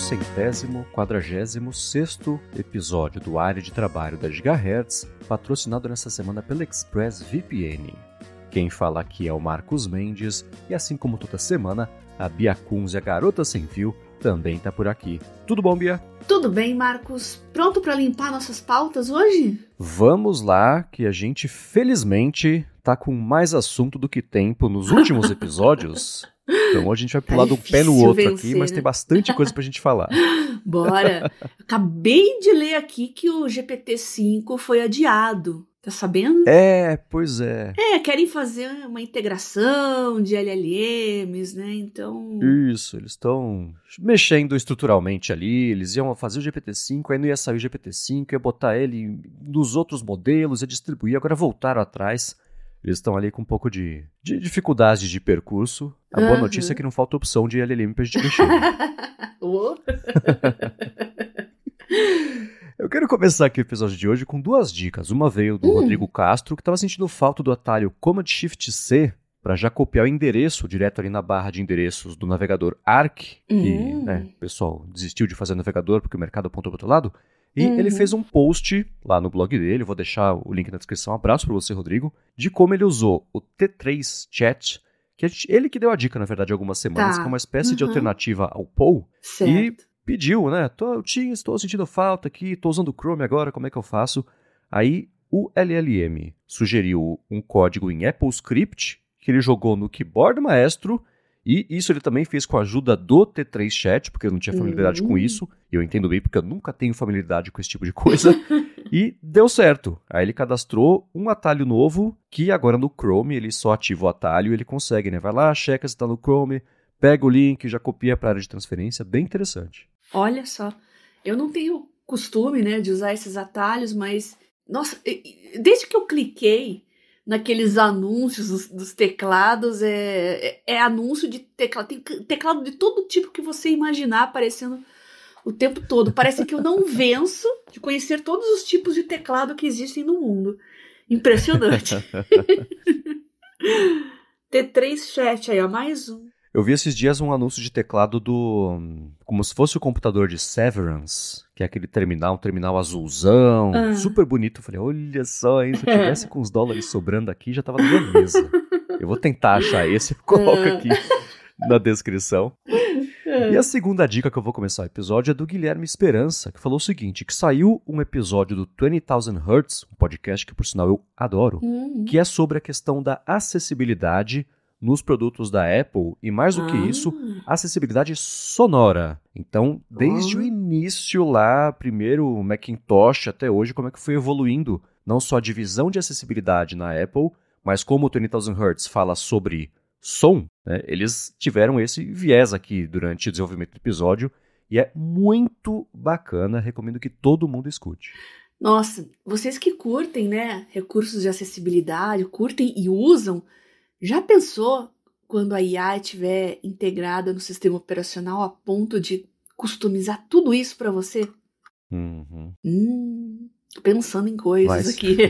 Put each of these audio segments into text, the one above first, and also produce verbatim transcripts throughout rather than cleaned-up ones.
centésimo, quadragésimo sexto episódio do Área de Trabalho da Gigahertz, patrocinado nessa semana pela ExpressVPN. Quem fala aqui é o Marcos Mendes, e assim como toda semana, a Bia Kunz e a Garota Sem Fio também tá por aqui. Tudo bom, Bia? Tudo bem, Marcos. Pronto para limpar nossas pautas hoje? Vamos lá, que a gente, felizmente, tá com mais assunto do que tempo nos últimos episódios. Então hoje a gente vai pular tá de um pé no outro vencer, aqui, mas né? Tem bastante coisa pra gente falar. Bora! Acabei de ler aqui que o G P T cinco foi adiado. Tá sabendo? É, pois é. É, querem fazer uma integração de L L Ms, né? Então... Isso, eles estão mexendo estruturalmente ali, eles iam fazer o G P T cinco, aí não ia sair o G P T cinco, ia botar ele nos outros modelos, ia distribuir, agora voltaram atrás. Eles estão ali com um pouco de, de dificuldade de percurso. A boa uhum. notícia é que não falta opção de L L M pra gente mexer. Eu quero começar aqui o episódio de hoje com duas dicas. Uma veio do uhum. Rodrigo Castro, que estava sentindo falta do atalho Command-Shift-C para já copiar o endereço direto ali na barra de endereços do navegador Arc, uhum. que né, o pessoal desistiu de fazer navegador porque o mercado apontou para o outro lado. E uhum. ele fez um post lá no blog dele, vou deixar o link na descrição, um abraço para você, Rodrigo, de como ele usou o T três Chat, que a gente, ele que deu a dica, na verdade, algumas semanas, tá. que é uma espécie uhum. de alternativa ao Poe, certo. E pediu, né, tô, eu tinha, estou sentindo falta aqui, estou usando o Chrome agora, como é que eu faço? Aí o L L M sugeriu um código em AppleScript, que ele jogou no Keyboard Maestro, e isso ele também fez com a ajuda do T três Chat, porque eu não tinha familiaridade uhum. com isso, e eu entendo bem porque eu nunca tenho familiaridade com esse tipo de coisa, e deu certo. Aí ele cadastrou um atalho novo, que agora no Chrome ele só ativa o atalho e ele consegue, né? Vai lá, checa se está no Chrome, pega o link, já copia para a área de transferência, bem interessante. Olha só, eu não tenho costume, né, de usar esses atalhos, mas, nossa, desde que eu cliquei naqueles anúncios dos, dos teclados, é, é, é anúncio de teclado, tem teclado de todo tipo que você imaginar aparecendo o tempo todo. Parece que eu não venço de conhecer todos os tipos de teclado que existem no mundo. Impressionante. T três Chat aí, ó, mais um. Eu vi esses dias um anúncio de teclado do... como se fosse o computador de Severance, que é aquele terminal, um terminal azulzão, ah. super bonito. Eu falei, olha só, hein, se eu tivesse com os dólares sobrando aqui, já tava na minha mesa. Eu vou tentar achar esse, coloco aqui na descrição. E a segunda dica que eu vou começar o episódio é do Guilherme Esperança, que falou o seguinte, que saiu um episódio do twenty thousand hertz, um podcast que, por sinal, eu adoro, uhum. que é sobre a questão da acessibilidade nos produtos da Apple, e mais do ah. que isso, acessibilidade sonora. Então, desde ah. o início lá, primeiro Macintosh até hoje, como é que foi evoluindo não só a divisão de acessibilidade na Apple, mas como o twenty thousand hertz fala sobre som, né, eles tiveram esse viés aqui durante o desenvolvimento do episódio, e é muito bacana, recomendo que todo mundo escute. Nossa, vocês que curtem, né, recursos de acessibilidade, curtem e usam, já pensou quando a I A estiver integrada no sistema operacional a ponto de customizar tudo isso para você? Uhum. Hum, pensando em coisas Mas... aqui.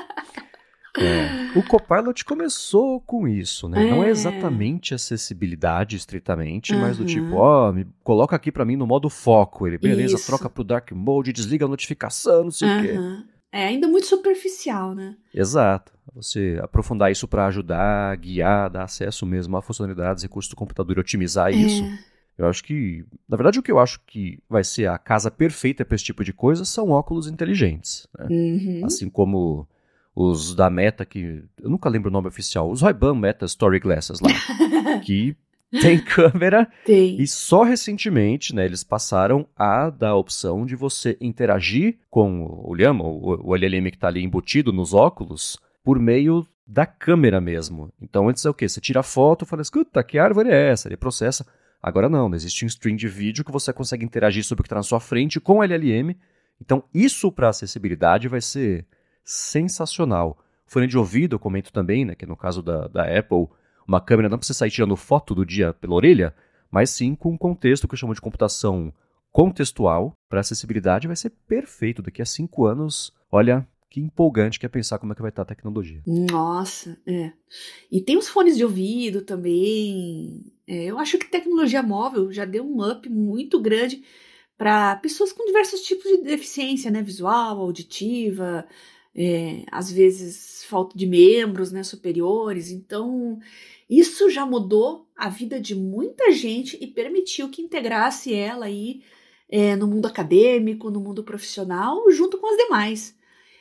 É. O Copilot começou com isso, né? É. Não é exatamente acessibilidade estritamente, uhum. mas do tipo, ó, oh, me coloca aqui pra mim no modo foco. Ele, beleza, isso. Troca pro Dark Mode, desliga a notificação, não sei uhum. o quê. É ainda muito superficial, né? Exato. Você aprofundar isso para ajudar, guiar, dar acesso mesmo a funcionalidades, recursos do computador e otimizar é. isso. Eu acho que, na verdade, o que eu acho que vai ser a casa perfeita para esse tipo de coisa são óculos inteligentes. Né? Uhum. Assim como os da Meta, que eu nunca lembro o nome oficial, os Ray-Ban Meta Story Glasses lá, que tem câmera tem. E só recentemente, né, eles passaram a dar a opção de você interagir com o Llama, o, o L L M que está ali embutido nos óculos, por meio da câmera mesmo. Então antes é o quê? Você tira a foto e fala, escuta, que árvore é essa? Ele processa. Agora não, não existe um stream de vídeo que você consegue interagir sobre o que está na sua frente com o L L M. Então isso para acessibilidade vai ser sensacional. Fone de ouvido, eu comento também, né, que no caso da, da Apple, uma câmera não precisa sair tirando foto do dia pela orelha, mas sim com um contexto que eu chamo de computação contextual. Para acessibilidade vai ser perfeito. Daqui a cinco anos, olha, que empolgante que é pensar como é que vai estar a tecnologia. Nossa, é. E tem os fones de ouvido também. É, eu acho que tecnologia móvel já deu um up muito grande para pessoas com diversos tipos de deficiência, né? Visual, auditiva, é, às vezes falta de membros, né, superiores. Então, isso já mudou a vida de muita gente e permitiu que integrasse ela aí é, no mundo acadêmico, no mundo profissional, junto com as demais.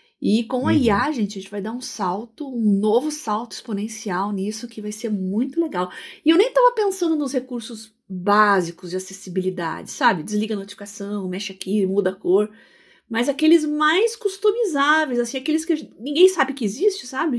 E com a Uhum. I A, gente, a gente vai dar um salto, um novo salto exponencial nisso, que vai ser muito legal. E eu nem estava pensando nos recursos básicos de acessibilidade, sabe? Desliga a notificação, mexe aqui, muda a cor. Mas aqueles mais customizáveis, assim, aqueles que ninguém sabe que existe, sabe?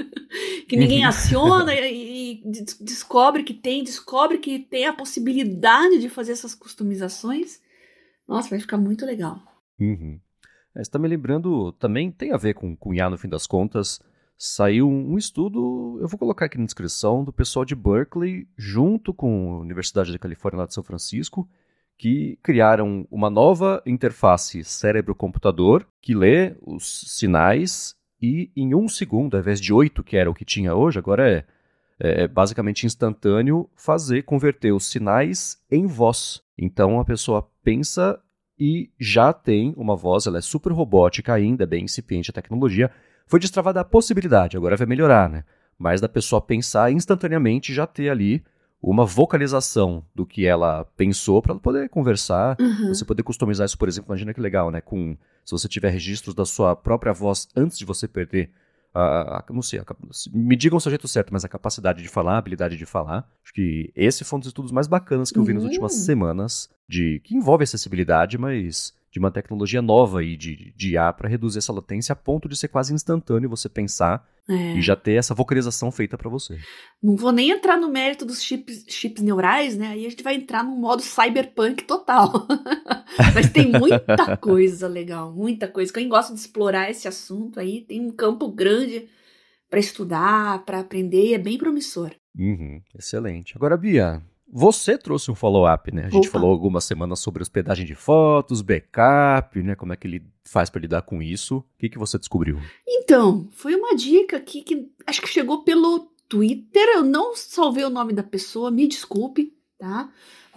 Que ninguém aciona e, e descobre que tem, descobre que tem a possibilidade de fazer essas customizações. Nossa, vai ficar muito legal. Uhum. É, você está me lembrando, também tem a ver com, com I A no fim das contas. Saiu um, um estudo, eu vou colocar aqui na descrição, do pessoal de Berkeley, junto com a Universidade da Califórnia lá de São Francisco, que criaram uma nova interface cérebro-computador que lê os sinais e em um segundo, ao invés de oito, que era o que tinha hoje, agora é, é basicamente instantâneo fazer, converter os sinais em voz. Então a pessoa pensa e já tem uma voz, ela é super robótica ainda, bem incipiente a tecnologia. Foi destravada a possibilidade, agora vai melhorar, né? Mas da pessoa pensar instantaneamente já ter ali uma vocalização do que ela pensou para ela poder conversar, Uhum. você poder customizar isso, por exemplo, imagina que legal, né? Com, se você tiver registros da sua própria voz antes de você perder a, a não sei, a, me digam o seu jeito certo, mas a capacidade de falar, a habilidade de falar. Acho que esse foi um dos estudos mais bacanas que eu vi nas últimas Uhum. semanas, de que envolve acessibilidade, mas de uma tecnologia nova aí de, de I A para reduzir essa latência a ponto de ser quase instantâneo você pensar É. e já ter essa vocalização feita para você. Não vou nem entrar no mérito dos chips, chips neurais, né? Aí a gente vai entrar num modo cyberpunk total. Mas tem muita coisa legal, muita coisa. Quem gosta de explorar esse assunto aí, tem um campo grande para estudar, para aprender, e é bem promissor. Uhum, excelente. Agora, Bia, você trouxe um follow-up, né? A gente Opa. falou algumas semanas sobre hospedagem de fotos, backup, né? Como é que ele faz para lidar com isso. O que, que você descobriu? Então, foi uma dica aqui que acho que chegou pelo Twitter. Eu não salvei o nome da pessoa, me desculpe, tá?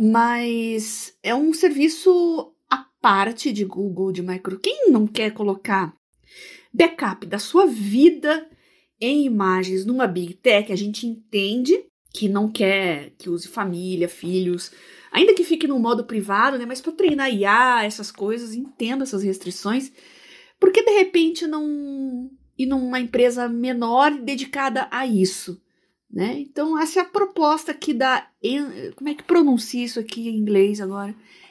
Mas é um serviço à parte de Google, de Microsoft. Quem não quer colocar backup da sua vida em imagens numa Big Tech, a gente entende que não quer que use família, filhos, ainda que fique no modo privado, né? Mas para treinar I A, essas coisas, entenda essas restrições, porque de repente não ir numa empresa menor dedicada a isso, né? Então essa é a proposta aqui da, como é que pronuncia isso aqui em inglês agora?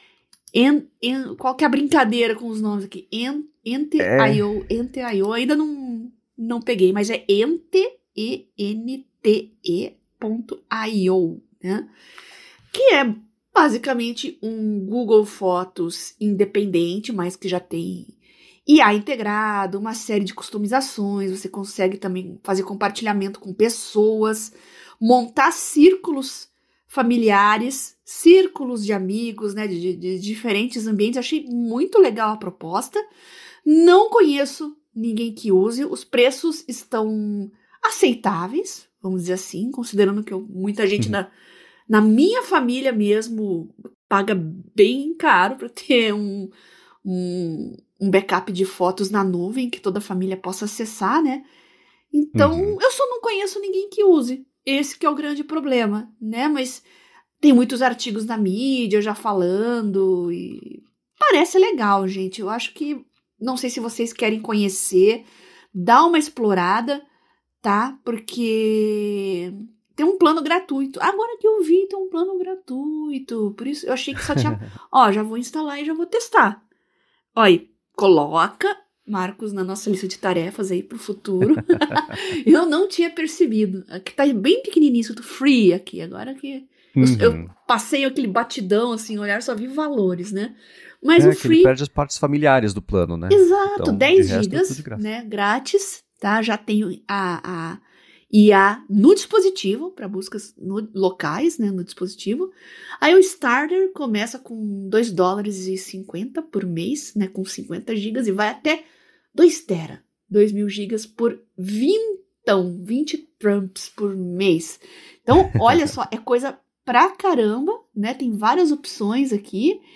En, en, qual que é a brincadeira com os nomes aqui? En, Ente I O, Ente I O, ainda não não peguei, mas é Ente, E N T E ponto I O, né? Que é basicamente um Google Fotos independente, mas que já tem I A integrado, uma série de customizações, você consegue também fazer compartilhamento com pessoas, montar círculos familiares, círculos de amigos, né, de, de, de diferentes ambientes. Achei muito legal a proposta. Não conheço ninguém que use, os preços estão aceitáveis, vamos dizer assim, considerando que eu, muita gente na, na minha família mesmo paga bem caro para ter um, um, um backup de fotos na nuvem que toda a família possa acessar, né? Então, uhum. eu só não conheço ninguém que use. Esse que é o grande problema, né? Mas tem muitos artigos na mídia já falando e parece legal, gente. Eu acho que, não sei se vocês querem conhecer, dá uma explorada, tá? Porque tem um plano gratuito. Agora que eu vi, tem um plano gratuito. Por isso eu achei que só tinha... Ó, já vou instalar e já vou testar. Olha, coloca, Marcos, na nossa lista de tarefas aí pro futuro. Eu não tinha percebido. Aqui tá bem pequenininho, isso, free aqui. Agora que uhum. eu, eu passei aquele batidão, assim, olhar, só vi valores, né? Mas é, o free... ele perde as partes familiares do plano, né? Exato, então, dez gigas, né, grátis, tá? Já tenho a, a I A no dispositivo, para buscas no, locais, né, no dispositivo. Aí o Starter começa com dois dólares e cinquenta por mês, né, com cinquenta gigas, e vai até dois tera, dois mil gigas por vintão, vinte trumps por mês. Então, olha só, é coisa pra caramba, né? Tem várias opções aqui.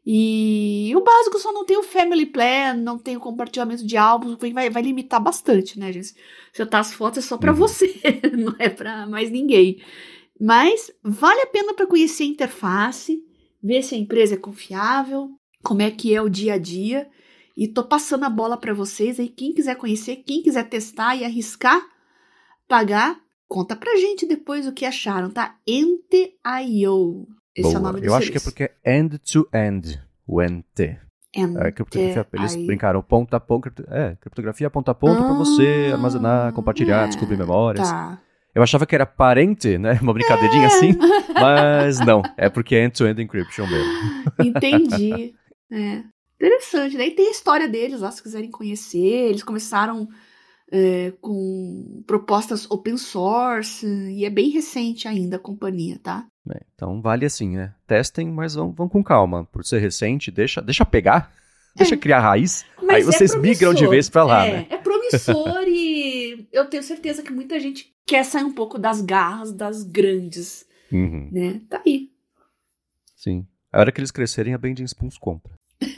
E o básico só não tem o Family Plan, não tem o compartilhamento de álbuns, vai, vai limitar bastante, né, gente? Se eu tá as fotos é só pra uhum. você, não é pra mais ninguém. Mas vale a pena para conhecer a interface, ver se a empresa é confiável, como é que é o dia a dia. E tô passando a bola para vocês aí, quem quiser conhecer, quem quiser testar e arriscar, pagar, conta pra gente depois o que acharam, tá? Ente ponto i o. Esse Boa. é o nome do Eu serviço. acho que é porque é end-to-end, o N T. É, criptografia, eles brincaram ponta a ponta, é, criptografia ponta a ponta ah, para você armazenar, compartilhar, é, descobrir memórias. Tá. Eu achava que era parente, né, uma brincadeirinha é. assim, mas não, é porque é end-to-end encryption mesmo. Entendi, é. Interessante, daí tem a história deles lá, se quiserem conhecer, eles começaram é, com propostas open source, e é bem recente ainda a companhia, tá? É, então vale assim, né? Testem, mas vão, vão com calma. Por ser recente, deixa, deixa pegar, é. deixa criar raiz, mas aí vocês é migram de vez pra lá, é, né? É promissor e eu tenho certeza que muita gente quer sair um pouco das garras das grandes, uhum. né? Tá aí. Sim. A hora que eles crescerem, a Bending Spoons compra.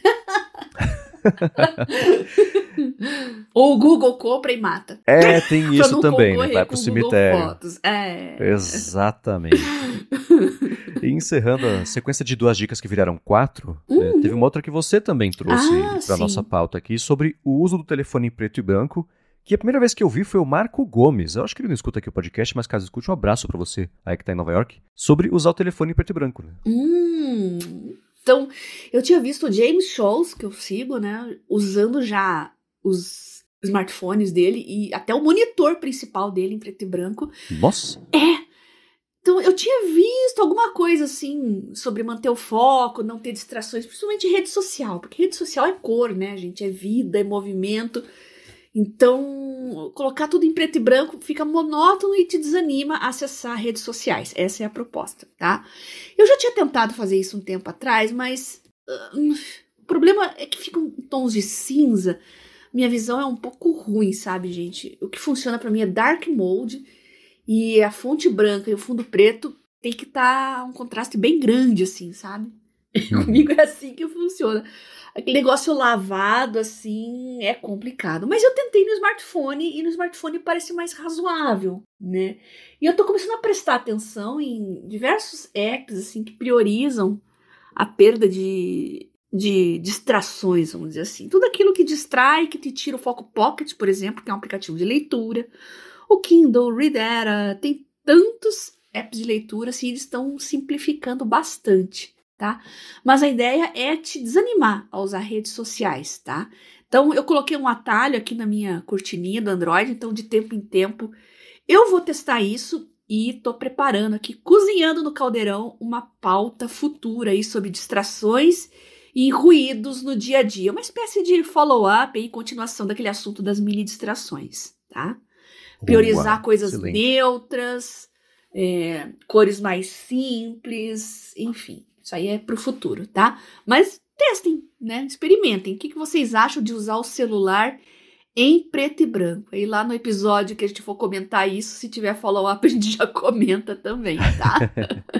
Ou o Google compra e mata. É, tem isso também, né? Vai pro cemitério. É. Exatamente. E encerrando a sequência de duas dicas que viraram quatro, uhum. né, teve uma outra que você também trouxe ah, para nossa pauta aqui, sobre o uso do telefone em preto e branco, que a primeira vez que eu vi foi o Marco Gomes. Eu acho que ele não escuta aqui o podcast, mas caso escute, um abraço para você, aí que tá em Nova York, sobre usar o telefone em preto e branco. Né? Hum... Então, eu tinha visto o James Scholes, que eu sigo, né, usando já os smartphones dele e até o monitor principal dele em preto e branco. Nossa! É! Então, eu tinha visto alguma coisa, assim, sobre manter o foco, não ter distrações, principalmente em rede social, porque rede social é cor, né, gente? É vida, é movimento. Então, colocar tudo em preto e branco fica monótono e te desanima a acessar redes sociais. Essa é a proposta, tá? Eu já tinha tentado fazer isso um tempo atrás, mas uh, o problema é que ficam tons de cinza. Minha visão é um pouco ruim, sabe, gente? O que funciona pra mim é dark mode e a fonte branca e o fundo preto tem que estar tá um contraste bem grande, assim, sabe? Uhum. Comigo é assim que funciona. Aquele negócio lavado, assim, é complicado. Mas eu tentei no smartphone e no smartphone parece mais razoável, né? E eu tô começando a prestar atenção em diversos apps, assim, que priorizam a perda de, de distrações, vamos dizer assim. Tudo aquilo que distrai, que te tira o foco Pocket, por exemplo, que é um aplicativo de leitura. O Kindle, o Readera, tem tantos apps de leitura, assim, eles estão simplificando bastante. Tá? Mas a ideia é te desanimar a usar redes sociais, tá? Então, eu coloquei um atalho aqui na minha cortininha do Android, então de tempo em tempo eu vou testar isso e tô preparando aqui, cozinhando no caldeirão, uma pauta futura aí sobre distrações e ruídos no dia a dia, uma espécie de follow-up e continuação daquele assunto das mini distrações, tá? Priorizar Uau, coisas excelente. neutras, é, cores mais simples, enfim. Isso aí é pro futuro, tá? Mas testem, né? Experimentem. O que, que vocês acham de usar o celular em preto e branco? Aí lá no episódio que a gente for comentar isso, se tiver follow-up, a gente já comenta também, tá?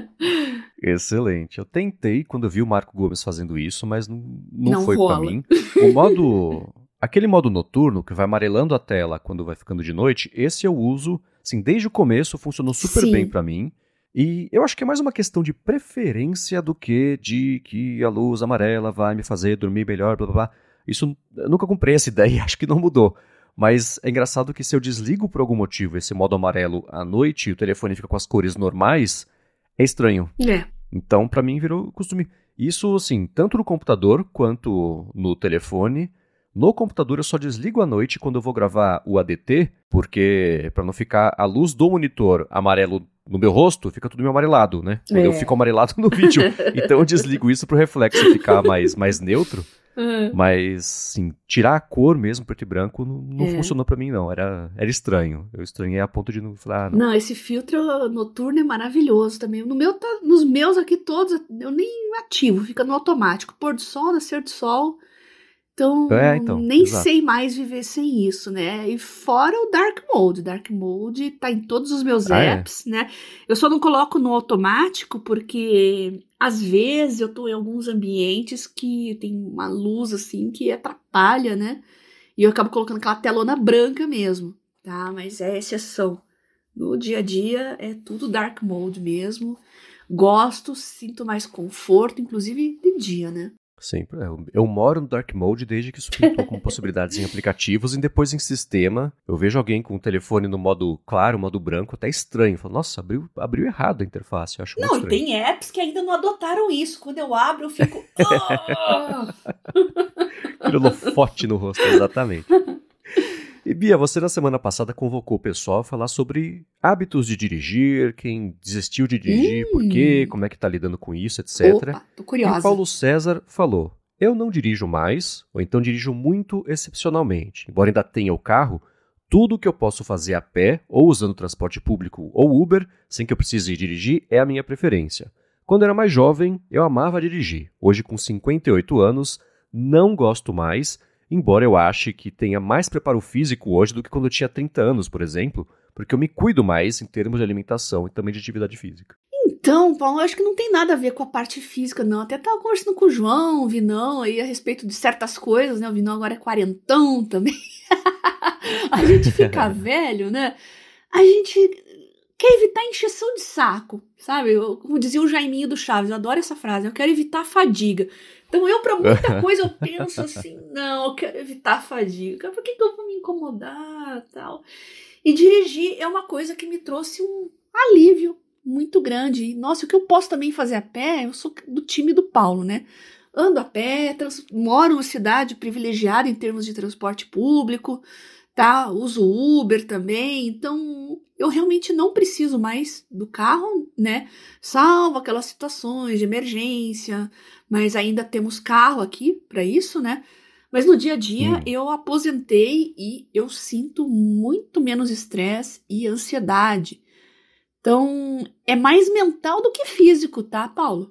Excelente. Eu tentei quando eu vi o Marco Gomes fazendo isso, mas não, não, não foi rola. pra mim. O modo... Aquele modo noturno que vai amarelando a tela quando vai ficando de noite, esse eu uso, assim, desde o começo funcionou super Sim. bem pra mim. E eu acho que é mais uma questão de preferência do que de que a luz amarela vai me fazer dormir melhor, blá blá blá. Isso, eu nunca comprei essa ideia, acho que não mudou. Mas é engraçado que se eu desligo por algum motivo esse modo amarelo à noite e o telefone fica com as cores normais, é estranho. É. Então, pra mim, virou costume. Isso, assim, tanto no computador quanto no telefone. No computador eu só desligo à noite quando eu vou gravar o A D T, porque pra não ficar a luz do monitor amarelo no meu rosto, fica tudo meio amarelado, né? Quando é. eu fico amarelado no vídeo. Então eu desligo isso pro reflexo ficar mais, mais neutro. Uhum. Mas, sim, tirar a cor mesmo, preto e branco, não, não é. funcionou pra mim, não. Era, era estranho. Eu estranhei a ponto de não falar, ah, não. Não, esse filtro noturno é maravilhoso também. No meu, tá, nos meus aqui todos, eu nem ativo, fica no automático. Pôr do sol, nascer do sol. Então, É, então, nem exato. sei mais viver sem isso, né? E fora o Dark Mode. Dark Mode tá em todos os meus Ah, é? apps, né? Eu só não coloco no automático porque, às vezes, eu tô em alguns ambientes que tem uma luz, assim, que atrapalha, né? E eu acabo colocando aquela telona branca mesmo, tá? Mas é exceção. No dia a dia, é tudo Dark Mode mesmo. Gosto, sinto mais conforto, inclusive de dia, né? Sim, eu, eu moro no Dark Mode desde que isso pintou como possibilidades em aplicativos e depois em sistema. Eu vejo alguém com o telefone no modo claro, modo branco, até estranho. Eu falo, nossa, abriu, abriu errado a interface, eu acho muito Não, e estranho. tem apps que ainda não adotaram isso. Quando eu abro, eu fico. Oh! Aquele holofote no rosto, exatamente. E Bia, você na semana passada convocou o pessoal a falar sobre hábitos de dirigir, quem desistiu de dirigir, Hum. por quê, como é que tá lidando com isso, etcétera. Opa, tô E curiosa. o Paulo César falou, eu não dirijo mais, ou então dirijo muito excepcionalmente. Embora ainda tenha o carro, tudo que eu posso fazer a pé, ou usando transporte público ou Uber, sem que eu precise dirigir, é a minha preferência. Quando era mais jovem, eu amava dirigir. Hoje, com cinquenta e oito anos, não gosto mais, embora eu ache que tenha mais preparo físico hoje do que quando eu tinha trinta anos, por exemplo, porque eu me cuido mais em termos de alimentação e também de atividade física. Então, Paulo, eu acho que não tem nada a ver com a parte física, não. Até tava conversando com o João, o Vinão, aí a respeito de certas coisas, né? O Vinão agora é quarentão também. A gente fica velho, né? A gente quer evitar encheção de saco, sabe? Eu, como dizia o Jaiminho do Chaves, eu adoro essa frase, eu quero evitar a fadiga. Então eu, pra muita coisa, eu penso assim, não, eu quero evitar a fadiga. Por que, que eu vou me incomodar tal? E dirigir é uma coisa que me trouxe um alívio muito grande. E, nossa, o que eu posso também fazer a pé, eu sou do time do Paulo, né? Ando a pé, trans, moro numa cidade privilegiada em termos de transporte público, tá? Uso Uber também, então eu realmente não preciso mais do carro, né? Salvo aquelas situações de emergência, mas ainda temos carro aqui para isso, né? Mas no dia a dia Hum. eu aposentei e eu sinto muito menos estresse e ansiedade. Então, é mais mental do que físico, tá, Paulo?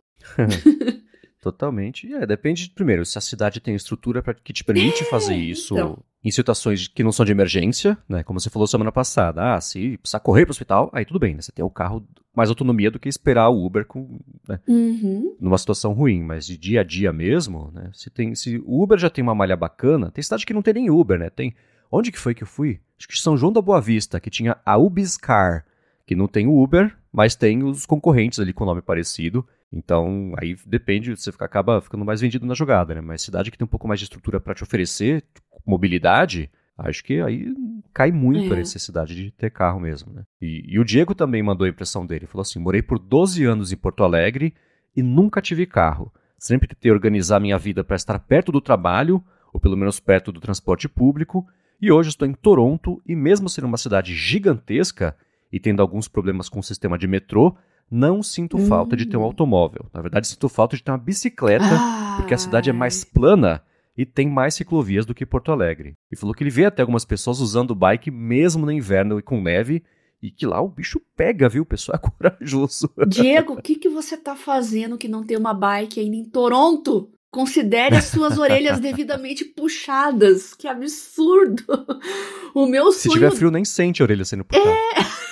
Totalmente. É, depende, primeiro, se a cidade tem estrutura pra, que te permite fazer isso então. em situações que não são de emergência, né? Como você falou semana passada. Ah, se precisar correr pro hospital, aí tudo bem, né? Você tem o carro mais autonomia do que esperar o Uber com, né? Uhum. Numa situação ruim. Mas de dia a dia mesmo, né? Se, tem, se o Uber já tem uma malha bacana, tem cidade que não tem nem Uber, né? Tem. Onde que foi que eu fui? Acho que São João da Boa Vista, que tinha a Ubiscar, que não tem o Uber, mas tem os concorrentes ali com nome parecido. Então, aí depende, você fica, acaba ficando mais vendido na jogada, né? Mas cidade que tem um pouco mais de estrutura para te oferecer mobilidade, acho que aí cai muito É. a necessidade de ter carro mesmo, né? E, e o Diego também mandou a impressão dele. Falou assim, morei por doze anos em Porto Alegre e nunca tive carro. Sempre tentei organizar minha vida para estar perto do trabalho, ou pelo menos perto do transporte público, e hoje estou em Toronto e mesmo sendo uma cidade gigantesca e tendo alguns problemas com o sistema de metrô, não sinto Hum. falta de ter um automóvel. Na verdade, sinto falta de ter uma bicicleta, Ai. porque a cidade é mais plana e tem mais ciclovias do que Porto Alegre. E falou que ele vê até algumas pessoas usando bike mesmo no inverno e com neve, e que lá o bicho pega, viu? O pessoal é corajoso. Diego, o que, que você tá fazendo que não tem uma bike ainda em Toronto? Considere as suas orelhas devidamente puxadas. Que absurdo! O meu Se sonho... tiver frio, nem sente a orelha sendo puxada. É...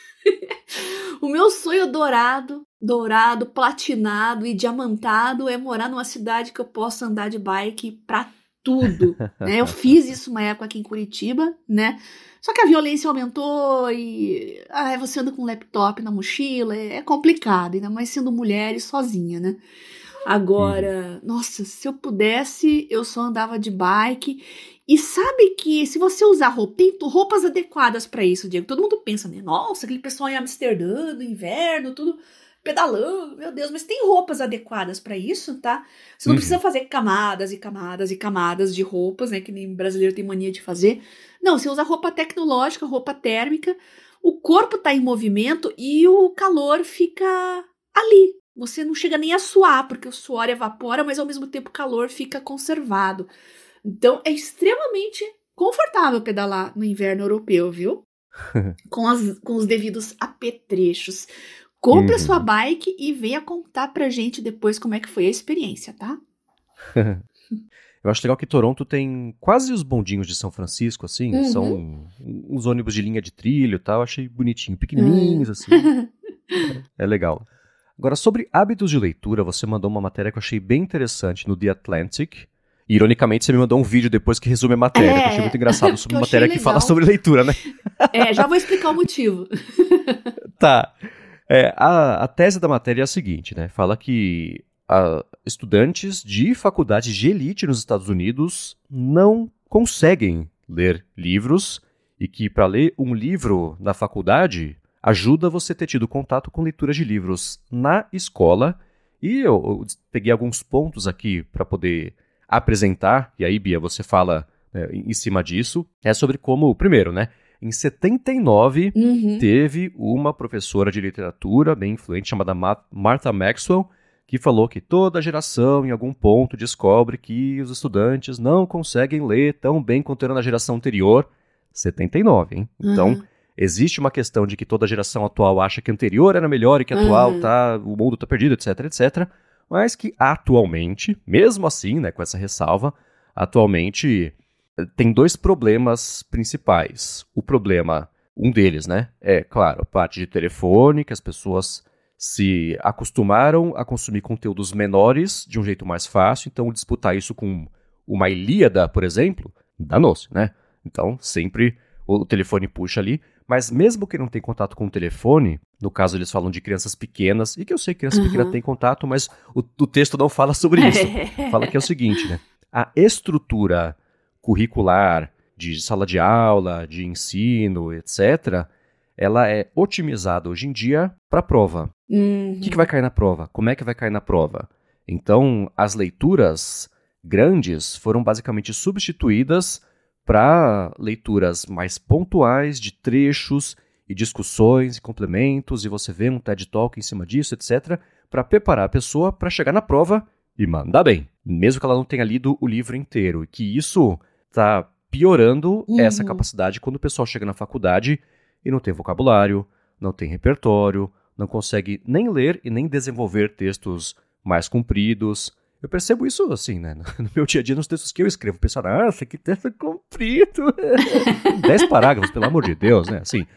O meu sonho dourado, dourado, platinado e diamantado é morar numa cidade que eu possa andar de bike pra tudo, né? Eu fiz isso uma época aqui em Curitiba, né? Só que a violência aumentou e ah, você anda com um laptop na mochila, é complicado, ainda mais sendo mulher e sozinha, né? Agora, uhum. Nossa, se eu pudesse, eu só andava de bike. E sabe que se você usar roupa, tem roupas adequadas para isso, Diego. Todo mundo pensa, né? Nossa, aquele pessoal em Amsterdã, no inverno, tudo pedalando, meu Deus. Mas tem roupas adequadas para isso, tá? Você não uhum. precisa fazer camadas e camadas e camadas de roupas, né? Que nem brasileiro tem mania de fazer. Não, você usa roupa tecnológica, roupa térmica. O corpo tá em movimento e o calor fica ali. Você não chega nem a suar, porque o suor evapora, mas ao mesmo tempo o calor fica conservado. Então, é extremamente confortável pedalar no inverno europeu, viu? com, as, com os devidos apetrechos. Compre uhum. a sua bike e venha contar pra gente depois como é que foi a experiência, tá? Eu acho legal que Toronto tem quase os bondinhos de São Francisco, assim, Uhum. são uns ônibus de linha de trilho e tal, achei bonitinho, pequenininhos, assim, é, é legal. Agora, sobre hábitos de leitura, você mandou uma matéria que eu achei bem interessante no The Atlantic. E, ironicamente, você me mandou um vídeo depois que resume a matéria, É, que eu achei muito engraçado, sobre que eu uma matéria achei que fala legal. sobre leitura, né? É, já vou explicar o motivo. Tá. É, a, a tese da matéria é a seguinte, né? Fala que a, estudantes de faculdades de elite nos Estados Unidos não conseguem ler livros e que para ler um livro na faculdade ajuda você a ter tido contato com leituras de livros na escola. E eu, eu peguei alguns pontos aqui para poder apresentar, e aí, Bia, você fala, né, em cima disso. É sobre como, primeiro, né? Em setenta e nove, Uhum. teve uma professora de literatura bem influente, chamada Ma- Martha Maxwell, que falou que toda geração, em algum ponto, descobre que os estudantes não conseguem ler tão bem quanto era na geração anterior. setenta e nove, hein? Então, Uhum. existe uma questão de que toda geração atual acha que a anterior era melhor e que a atual Uhum. tá, o mundo está perdido, etc, etcétera. Mas que atualmente, mesmo assim, né, com essa ressalva, atualmente tem dois problemas principais. O problema, um deles, né, é, claro, a parte de telefone, que as pessoas se acostumaram a consumir conteúdos menores de um jeito mais fácil, então disputar isso com uma Ilíada, por exemplo, danou-se, né? Então, sempre o telefone puxa ali, mas mesmo que não tenha contato com o telefone, no caso eles falam de crianças pequenas, e que eu sei que criança pequena Uhum. tem contato, mas o, o texto não fala sobre isso. Fala que é o seguinte, né? A estrutura curricular de sala de aula, de ensino, etcétera, ela é otimizada hoje em dia para a prova. Uhum. O que, que vai cair na prova? Como é que vai cair na prova? Então, as leituras grandes foram basicamente substituídas para leituras mais pontuais de trechos e discussões e complementos, e você vê um TED Talk em cima disso, etcétera, para preparar a pessoa para chegar na prova e mandar bem, mesmo que ela não tenha lido o livro inteiro. E que isso está piorando Uhum. essa capacidade quando o pessoal chega na faculdade e não tem vocabulário, não tem repertório, não consegue nem ler e nem desenvolver textos mais compridos. Eu percebo isso, assim, né, no meu dia a dia, nos textos que eu escrevo. O pessoal, nossa, que texto comprido. Dez parágrafos, pelo amor de Deus, né, assim.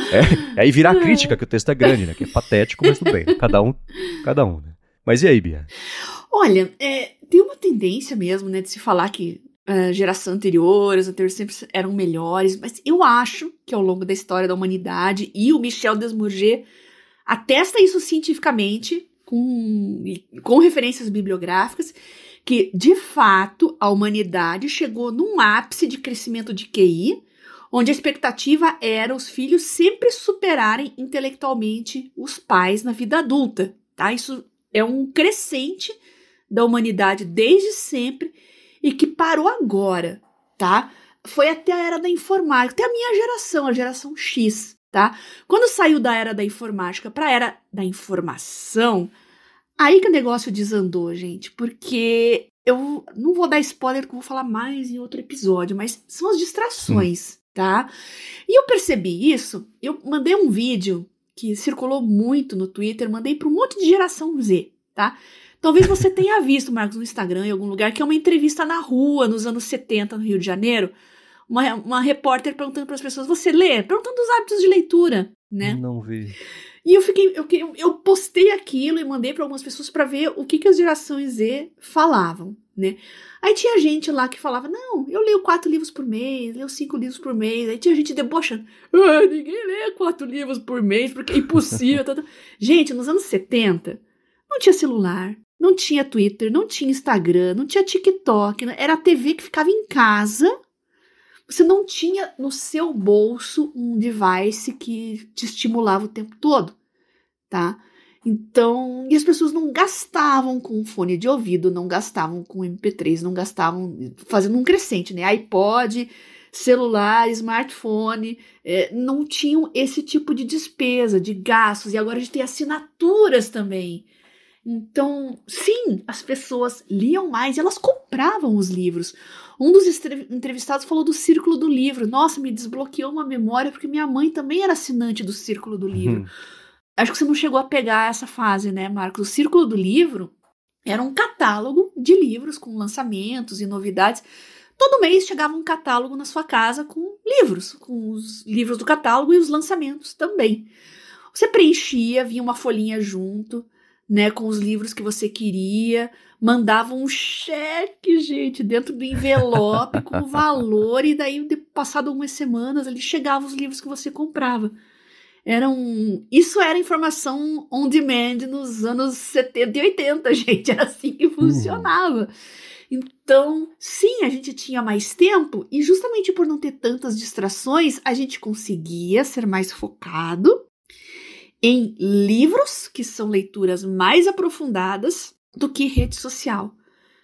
É, aí virar a crítica que o texto é grande, né, que é patético, mas tudo bem. Né? Cada um, cada um, né. Mas e aí, Bia? Olha, é, tem uma tendência mesmo, né, de se falar que a geração anterior, os anteriores sempre eram melhores, mas eu acho que ao longo da história da humanidade, e o Michel Desmourget atesta isso cientificamente, com, com referências bibliográficas, que, de fato, a humanidade chegou num ápice de crescimento de Q I, onde a expectativa era os filhos sempre superarem intelectualmente os pais na vida adulta. Tá? Isso é um crescente da humanidade desde sempre e que parou agora. Tá? Foi até a era da informática, até a minha geração, a geração X. Tá? Quando saiu da era da informática para a era da informação, aí que o negócio desandou, gente, porque eu não vou dar spoiler, que eu vou falar mais em outro episódio, mas são as distrações, tá? E eu percebi isso, eu mandei um vídeo que circulou muito no Twitter, mandei para um monte de geração Z, tá? Talvez você tenha visto, Marcos, no Instagram, em algum lugar, que é uma entrevista na rua, nos anos setenta, no Rio de Janeiro, Uma, uma repórter perguntando para as pessoas, você lê? Perguntando os hábitos de leitura, né? Não vi. E eu fiquei, eu, eu postei aquilo e mandei para algumas pessoas para ver o que, que as gerações Z falavam, né? Aí tinha gente lá que falava, não, eu leio quatro livros por mês, leio cinco livros por mês. Aí tinha gente debochando, ah, ninguém lê quatro livros por mês porque é impossível. Tá, tá. Gente, nos anos setenta, não tinha celular, não tinha Twitter, não tinha Instagram, não tinha TikTok, era a T V que ficava em casa. Você não tinha no seu bolso um device que te estimulava o tempo todo, tá? Então, e as pessoas não gastavam com fone de ouvido, não gastavam com M P três, não gastavam, fazendo um crescente, né? iPod, celular, smartphone, é, não tinham esse tipo de despesa, de gastos, e agora a gente tem assinaturas também. Então, sim, as pessoas liam mais e elas compravam os livros. Um dos entrevistados falou do Círculo do Livro. Nossa, me desbloqueou uma memória porque minha mãe também era assinante do Círculo do Livro. Uhum. Acho que você não chegou a pegar essa fase, né, Marcos? O Círculo do Livro Era um catálogo de livros com lançamentos e novidades. Todo mês chegava um catálogo na sua casa com livros, com os livros do catálogo e os lançamentos também. Você preenchia, vinha uma folhinha junto, né, com os livros que você queria, mandava um cheque, gente, dentro do envelope com o valor, e daí, passado algumas semanas, ali chegavam os livros que você comprava. Era um... Isso era informação on demand nos anos setenta e oitenta, gente, era assim que funcionava. Uhum. Então, sim, a gente tinha mais tempo, e justamente por não ter tantas distrações, a gente conseguia ser mais focado em livros, que são leituras mais aprofundadas, do que rede social.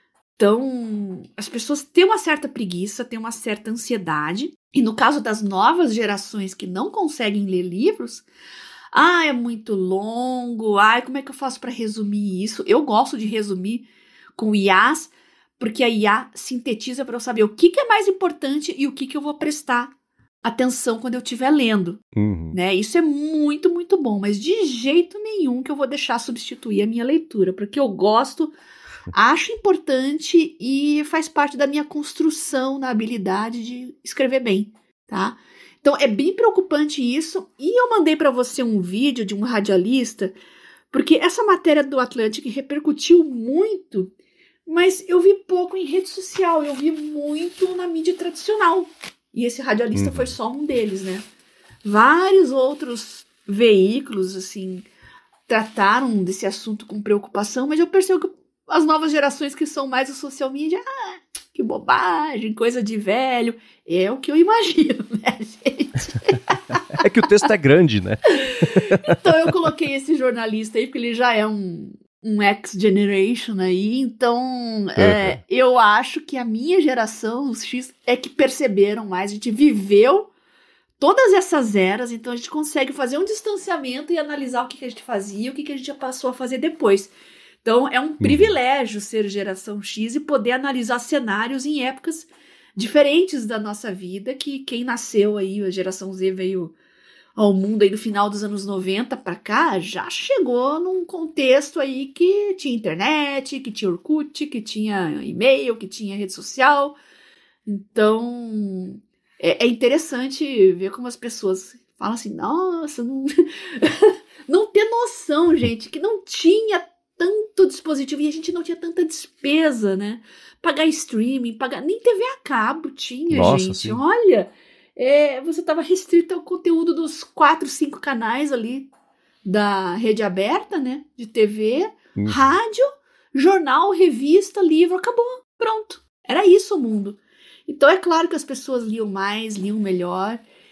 Então, as pessoas têm uma certa preguiça, têm uma certa ansiedade, e no caso das novas gerações que não conseguem ler livros, ah, é muito longo, ai, como é que eu faço para resumir isso? Eu gosto de resumir com I As, porque a I A sintetiza para eu saber o que, que é mais importante e o que, que eu vou prestar atenção quando eu estiver lendo. Uhum. Né? Isso é muito, muito bom, mas de jeito nenhum que eu vou deixar substituir a minha leitura, porque eu gosto, acho importante e faz parte da minha construção na habilidade de escrever bem, tá? Então é bem preocupante isso, e eu mandei para você um vídeo de um radialista, porque essa matéria do Atlantic repercutiu muito, mas eu vi pouco em rede social, eu vi muito na mídia tradicional. E esse radialista uhum. foi só um deles, né? Vários outros veículos, assim, trataram desse assunto com preocupação, mas eu percebo que as novas gerações que são mais o social media, ah, que bobagem, coisa de velho. É o que eu imagino, né, gente? É que o texto é grande, né? Então eu coloquei esse jornalista aí, porque ele já é um... um X-Generation aí, então uhum. é, eu acho que a minha geração, os X, é que perceberam mais, a gente viveu todas essas eras, então a gente consegue fazer um distanciamento e analisar o que, que a gente fazia e o que, que a gente já passou a fazer depois. Então é um uhum. privilégio ser geração X e poder analisar cenários em épocas diferentes da nossa vida, que quem nasceu aí, a geração Z veio ao mundo aí do final dos anos noventa para cá, já chegou num contexto aí que tinha internet, que tinha Orkut, que tinha e-mail, que tinha rede social. Então, é, é interessante ver como as pessoas falam assim, nossa, não, não ter noção, gente, que não tinha tanto dispositivo e a gente não tinha tanta despesa, né? Pagar streaming, pagar... nem T V a cabo tinha, nossa, gente. Sim. Olha... É, você estava restrito ao conteúdo dos quatro, cinco canais ali da rede aberta, né? De T V, uhum. rádio, jornal, revista, livro, acabou, pronto. Era isso o mundo. Então é claro que as pessoas liam mais, liam melhor.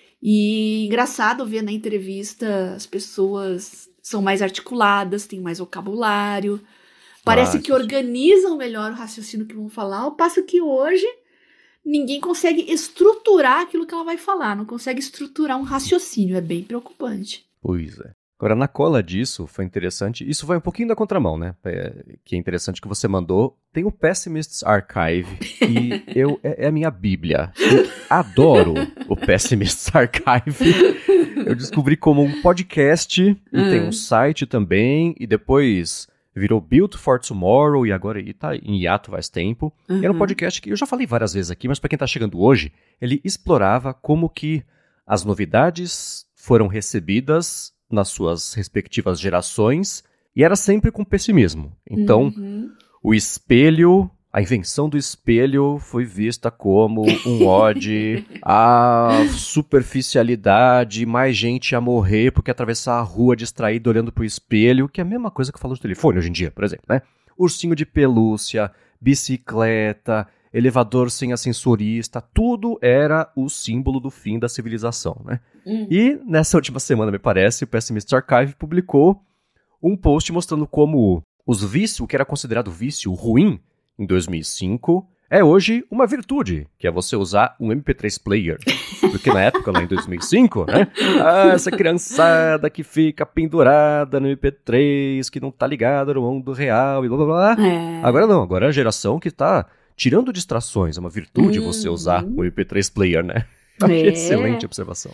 E engraçado ver na entrevista as pessoas são mais articuladas, têm mais vocabulário. Parece ah, que organizam melhor o raciocínio que vão falar, ao passo que hoje... ninguém consegue estruturar aquilo que ela vai falar, não consegue estruturar um raciocínio, é bem preocupante. Pois é. Agora, na cola disso, foi interessante, isso vai um pouquinho da contramão, né, é, que é interessante que você mandou, tem o Pessimist's Archive, que eu, é, é a minha bíblia, eu adoro o Pessimist's Archive, eu descobri como um podcast, e uhum. tem um site também, e depois... virou Built for Tomorrow e agora está em hiato faz tempo. Uhum. Era um podcast que eu já falei várias vezes aqui, mas para quem está chegando hoje, ele explorava como que as novidades foram recebidas nas suas respectivas gerações e era sempre com pessimismo. Então, uhum. o espelho, a invenção do espelho foi vista como um ode à superficialidade, mais gente ia morrer porque atravessar a rua distraído olhando pro espelho, que é a mesma coisa que eu falo de telefone hoje em dia, por exemplo, né? Ursinho de pelúcia, bicicleta, elevador sem ascensorista, tudo era o símbolo do fim da civilização, né? Hum. E nessa última semana, me parece, o Pessimist Archive publicou um post mostrando como os vícios, o que era considerado vício ruim, em dois mil e cinco, é hoje uma virtude, que é você usar um M P três player. Porque na época, lá em dois mil e cinco, né? Ah, essa criançada que fica pendurada no M P três, que não tá ligada no mundo real e blá blá blá. É. Agora não, agora é a geração que tá tirando distrações. É uma virtude hum. você usar o M P três player, né? É. Excelente observação.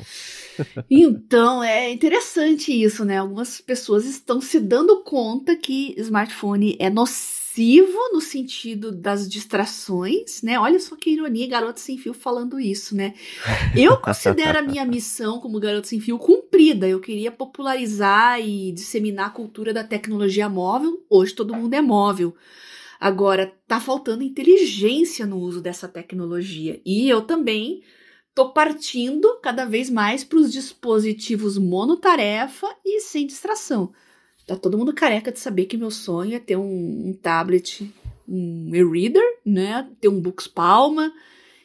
Então, é interessante isso, né? Algumas pessoas estão se dando conta que smartphone é nocivo nocivo no sentido das distrações, né? Olha só que ironia, Garota Sem Fio falando isso, né? Eu considero a minha missão como Garota Sem Fio cumprida. Eu queria popularizar e disseminar a cultura da tecnologia móvel. Hoje todo mundo é móvel. Agora, tá faltando inteligência no uso dessa tecnologia. E eu também tô partindo cada vez mais para os dispositivos monotarefa e sem distração. Tá todo mundo careca de saber que meu sonho é ter um, um tablet, um e-reader, né? Ter um Books Palma.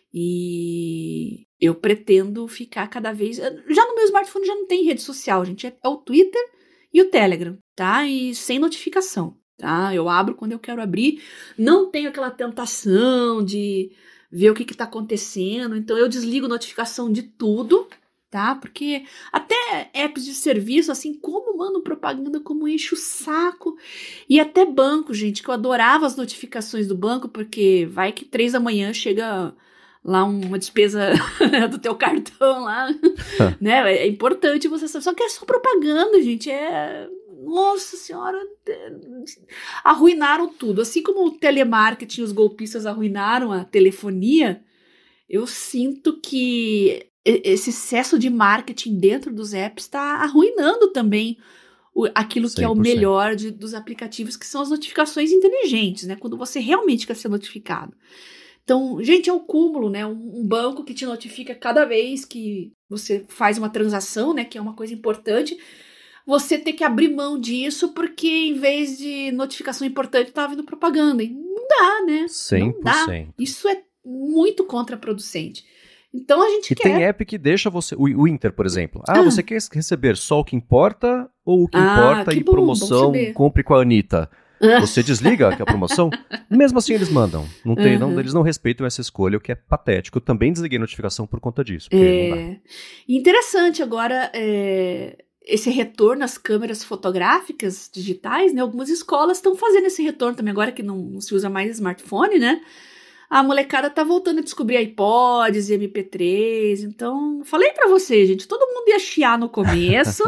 E eu pretendo ficar cada vez... Já no meu smartphone já não tem rede social, gente. É, é o Twitter e o Telegram, tá? E sem notificação, tá? Eu abro quando eu quero abrir. Não tenho aquela tentação de ver o que que tá acontecendo. Então eu desligo notificação de tudo, tá? Porque até apps de serviço, assim, como mandam propaganda, como enche o saco. E até banco, gente, que eu adorava as notificações do banco, porque vai que três da manhã chega lá uma despesa do teu cartão lá, né? É importante você saber. Só que é só propaganda, gente. É... Nossa senhora, arruinaram tudo. Assim como o telemarketing, os golpistas arruinaram a telefonia, eu sinto que esse excesso de marketing dentro dos apps está arruinando também o, aquilo que é o melhor de, dos aplicativos, que são as notificações inteligentes, né? Quando você realmente quer ser notificado. Então, gente, é o cúmulo, né? Um, um banco que te notifica cada vez que você faz uma transação, né? Que é uma coisa importante. Você ter que abrir mão disso porque em vez de notificação importante estava vindo propaganda. E não dá, né? cem por cento. Não dá. Isso é muito contraproducente. Então a gente e quer... E tem app que deixa você... O Inter, por exemplo. Ah, ah, você quer receber só o que importa ou o que ah, importa que e bom, promoção compre com a Anitta? Você desliga a promoção? Mesmo assim eles mandam. Não tem, uhum. não, eles não respeitam essa escolha, o que é patético. Eu também desliguei a notificação por conta disso. É... Não dá. Interessante agora... É... Esse retorno às câmeras fotográficas digitais, né? Algumas escolas estão fazendo esse retorno também, agora que não, não se usa mais smartphone, né? A molecada tá voltando a descobrir iPods e M P três, então falei pra vocês, gente, todo mundo ia chiar no começo,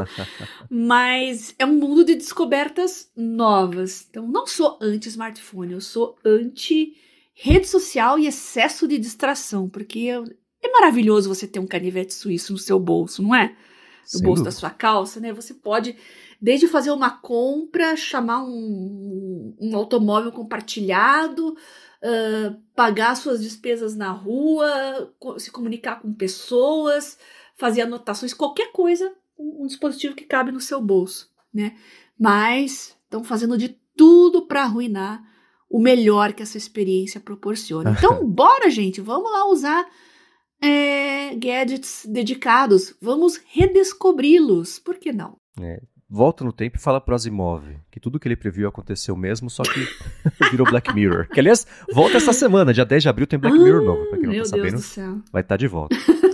mas é um mundo de descobertas novas. Então não sou anti-smartphone, eu sou anti-rede social e excesso de distração, porque é maravilhoso você ter um canivete suíço no seu bolso, não é? No Sem bolso dúvida. Da sua calça, né? Você pode, desde fazer uma compra, chamar um, um automóvel compartilhado, uh, pagar suas despesas na rua, se comunicar com pessoas, fazer anotações, qualquer coisa, um, um dispositivo que cabe no seu bolso, né? Mas estão fazendo de tudo para arruinar o melhor que essa experiência proporciona. Então, bora, gente, vamos lá usar É, gadgets dedicados, vamos redescobri-los, por que não? É, volta no tempo e fala pro Asimov que tudo que ele previu aconteceu mesmo, só que virou Black Mirror. Que, aliás, volta essa semana, dia dez de abril tem Black ah, Mirror novo, pra quem não meu tá sabendo, Deus do céu. Vai estar tá de volta.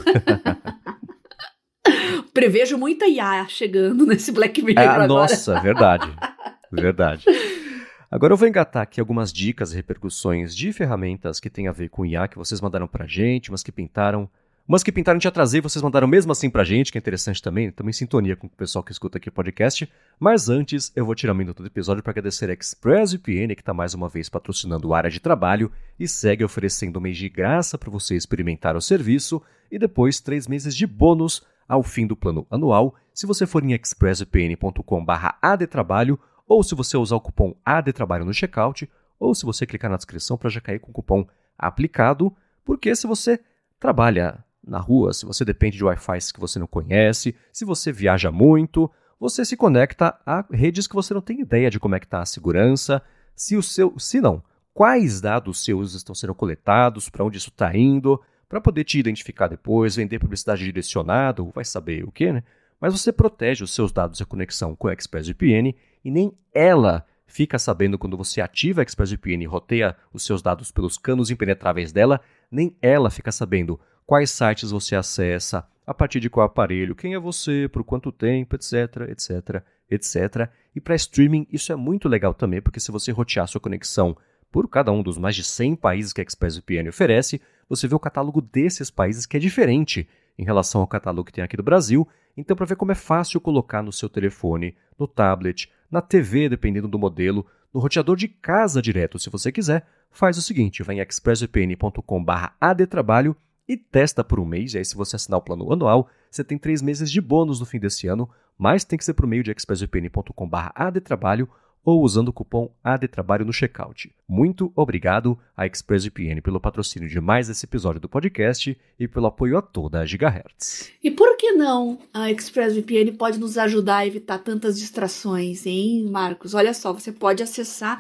Prevejo muita I A chegando nesse Black Mirror ah, agora. Nossa, verdade, verdade. Agora eu vou engatar aqui algumas dicas e repercussões de ferramentas que tem a ver com I A que vocês mandaram pra gente, umas que pintaram, umas que pintaram de atraser e vocês mandaram mesmo assim pra gente, que é interessante também, estamos em sintonia com o pessoal que escuta aqui o podcast. Mas antes, eu vou tirar um minuto do episódio para agradecer a ExpressVPN, que está mais uma vez patrocinando a área de trabalho e segue oferecendo um mês de graça para você experimentar o serviço e depois três meses de bônus ao fim do plano anual, se você for em expressvpn ponto com barra a d trabalho ou se você usar o cupom A D Trabalho no checkout, ou se você clicar na descrição para já cair com o cupom aplicado, porque se você trabalha na rua, se você depende de Wi-Fi que você não conhece, se você viaja muito, você se conecta a redes que você não tem ideia de como é que está a segurança, se o seu, se não, quais dados seus estão sendo coletados, para onde isso está indo, para poder te identificar depois, vender publicidade direcionada, ou vai saber o que, né? Mas você protege os seus dados de conexão com a ExpressVPN e nem ela fica sabendo quando você ativa a ExpressVPN e roteia os seus dados pelos canos impenetráveis dela, nem ela fica sabendo quais sites você acessa, a partir de qual aparelho, quem é você, por quanto tempo, etc, etc, etcétera. E para streaming isso é muito legal também, porque se você rotear sua conexão por cada um dos mais de cem países que a ExpressVPN oferece, você vê o catálogo desses países que é diferente em relação ao catálogo que tem aqui do Brasil. Então, para ver como é fácil colocar no seu telefone, no tablet, na T V, dependendo do modelo, no roteador de casa direto, se você quiser, faz o seguinte, vai em expressvpn ponto com barra adtrabalho e testa por um mês, e aí se você assinar o plano anual, você tem três meses de bônus no fim desse ano, mas tem que ser por meio de expressvpn ponto com barra adtrabalho ou usando o cupom ADTRABALHO no checkout. Muito obrigado à ExpressVPN pelo patrocínio de mais esse episódio do podcast e pelo apoio a toda a Gigahertz. E por que não a ExpressVPN pode nos ajudar a evitar tantas distrações, hein, Marcos? Olha só, você pode acessar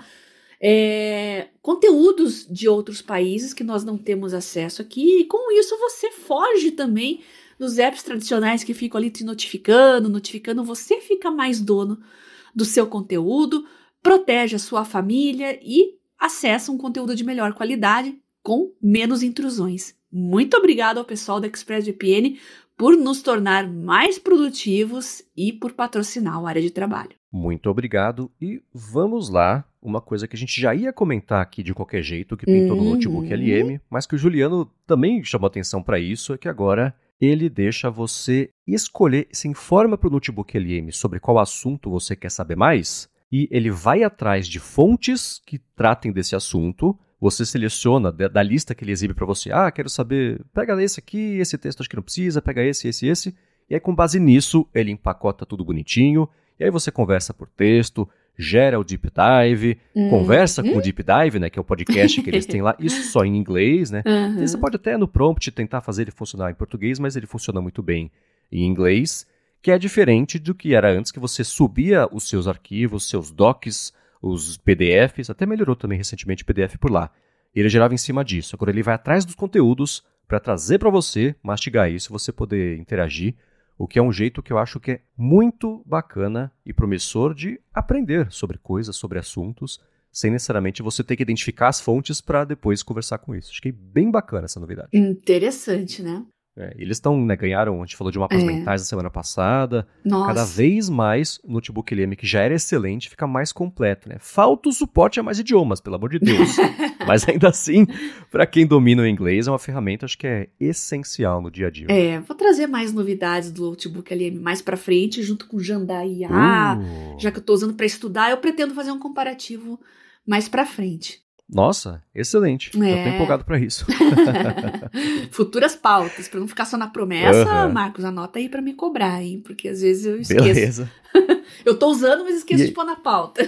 é, conteúdos de outros países que nós não temos acesso aqui, e com isso você foge também dos apps tradicionais que ficam ali te notificando, notificando, você fica mais dono do seu conteúdo, protege a sua família e acessa um conteúdo de melhor qualidade com menos intrusões. Muito obrigado ao pessoal da ExpressVPN por nos tornar mais produtivos e por patrocinar a área de trabalho. Muito obrigado e vamos lá, uma coisa que a gente já ia comentar aqui de qualquer jeito, que pintou uhum. no Notebook L M, mas que o Juliano também chamou atenção para isso, é que agora ele deixa você escolher, se informa para o Notebook L M sobre qual assunto você quer saber mais, e ele vai atrás de fontes que tratem desse assunto, você seleciona da, da lista que ele exibe para você, ah, quero saber, pega esse aqui, esse texto acho que não precisa, pega esse, esse, esse, e aí com base nisso ele empacota tudo bonitinho, e aí você conversa por texto, gera o Deep Dive, uhum. conversa com o Deep Dive, né, que é o podcast que eles têm lá, isso só em inglês, né? Uhum. Você pode até no prompt tentar fazer ele funcionar em português, mas ele funciona muito bem em inglês, que é diferente do que era antes, que você subia os seus arquivos, seus docs, os P D Fs, até melhorou também recentemente o P D F por lá. E ele gerava em cima disso. Agora ele vai atrás dos conteúdos para trazer para você, mastigar isso, você poder interagir, o que é um jeito que eu acho que é muito bacana e promissor de aprender sobre coisas, sobre assuntos, sem necessariamente você ter que identificar as fontes para depois conversar com isso. Achei bem bacana essa novidade. Interessante, né? É, eles estão, né, ganharam, a gente falou de mapas é. mentais na semana passada. Nossa. Cada vez mais o Notebook L M, que já era excelente, fica mais completo, né? Falta o suporte a mais idiomas, pelo amor de Deus. Mas ainda assim, para quem domina o inglês, é uma ferramenta, acho que é essencial no dia a dia. É, vou trazer mais novidades do Notebook L M mais pra frente, junto com o Jandai I A. Uh. Já que eu tô usando para estudar, eu pretendo fazer um comparativo mais pra frente. Nossa, excelente. É. Já tô empolgado pra isso. Futuras pautas, pra não ficar só na promessa, uhum. Marcos, anota aí pra me cobrar, hein? Porque às vezes eu esqueço. Beleza. Eu tô usando, mas esqueço e... de pôr na pauta.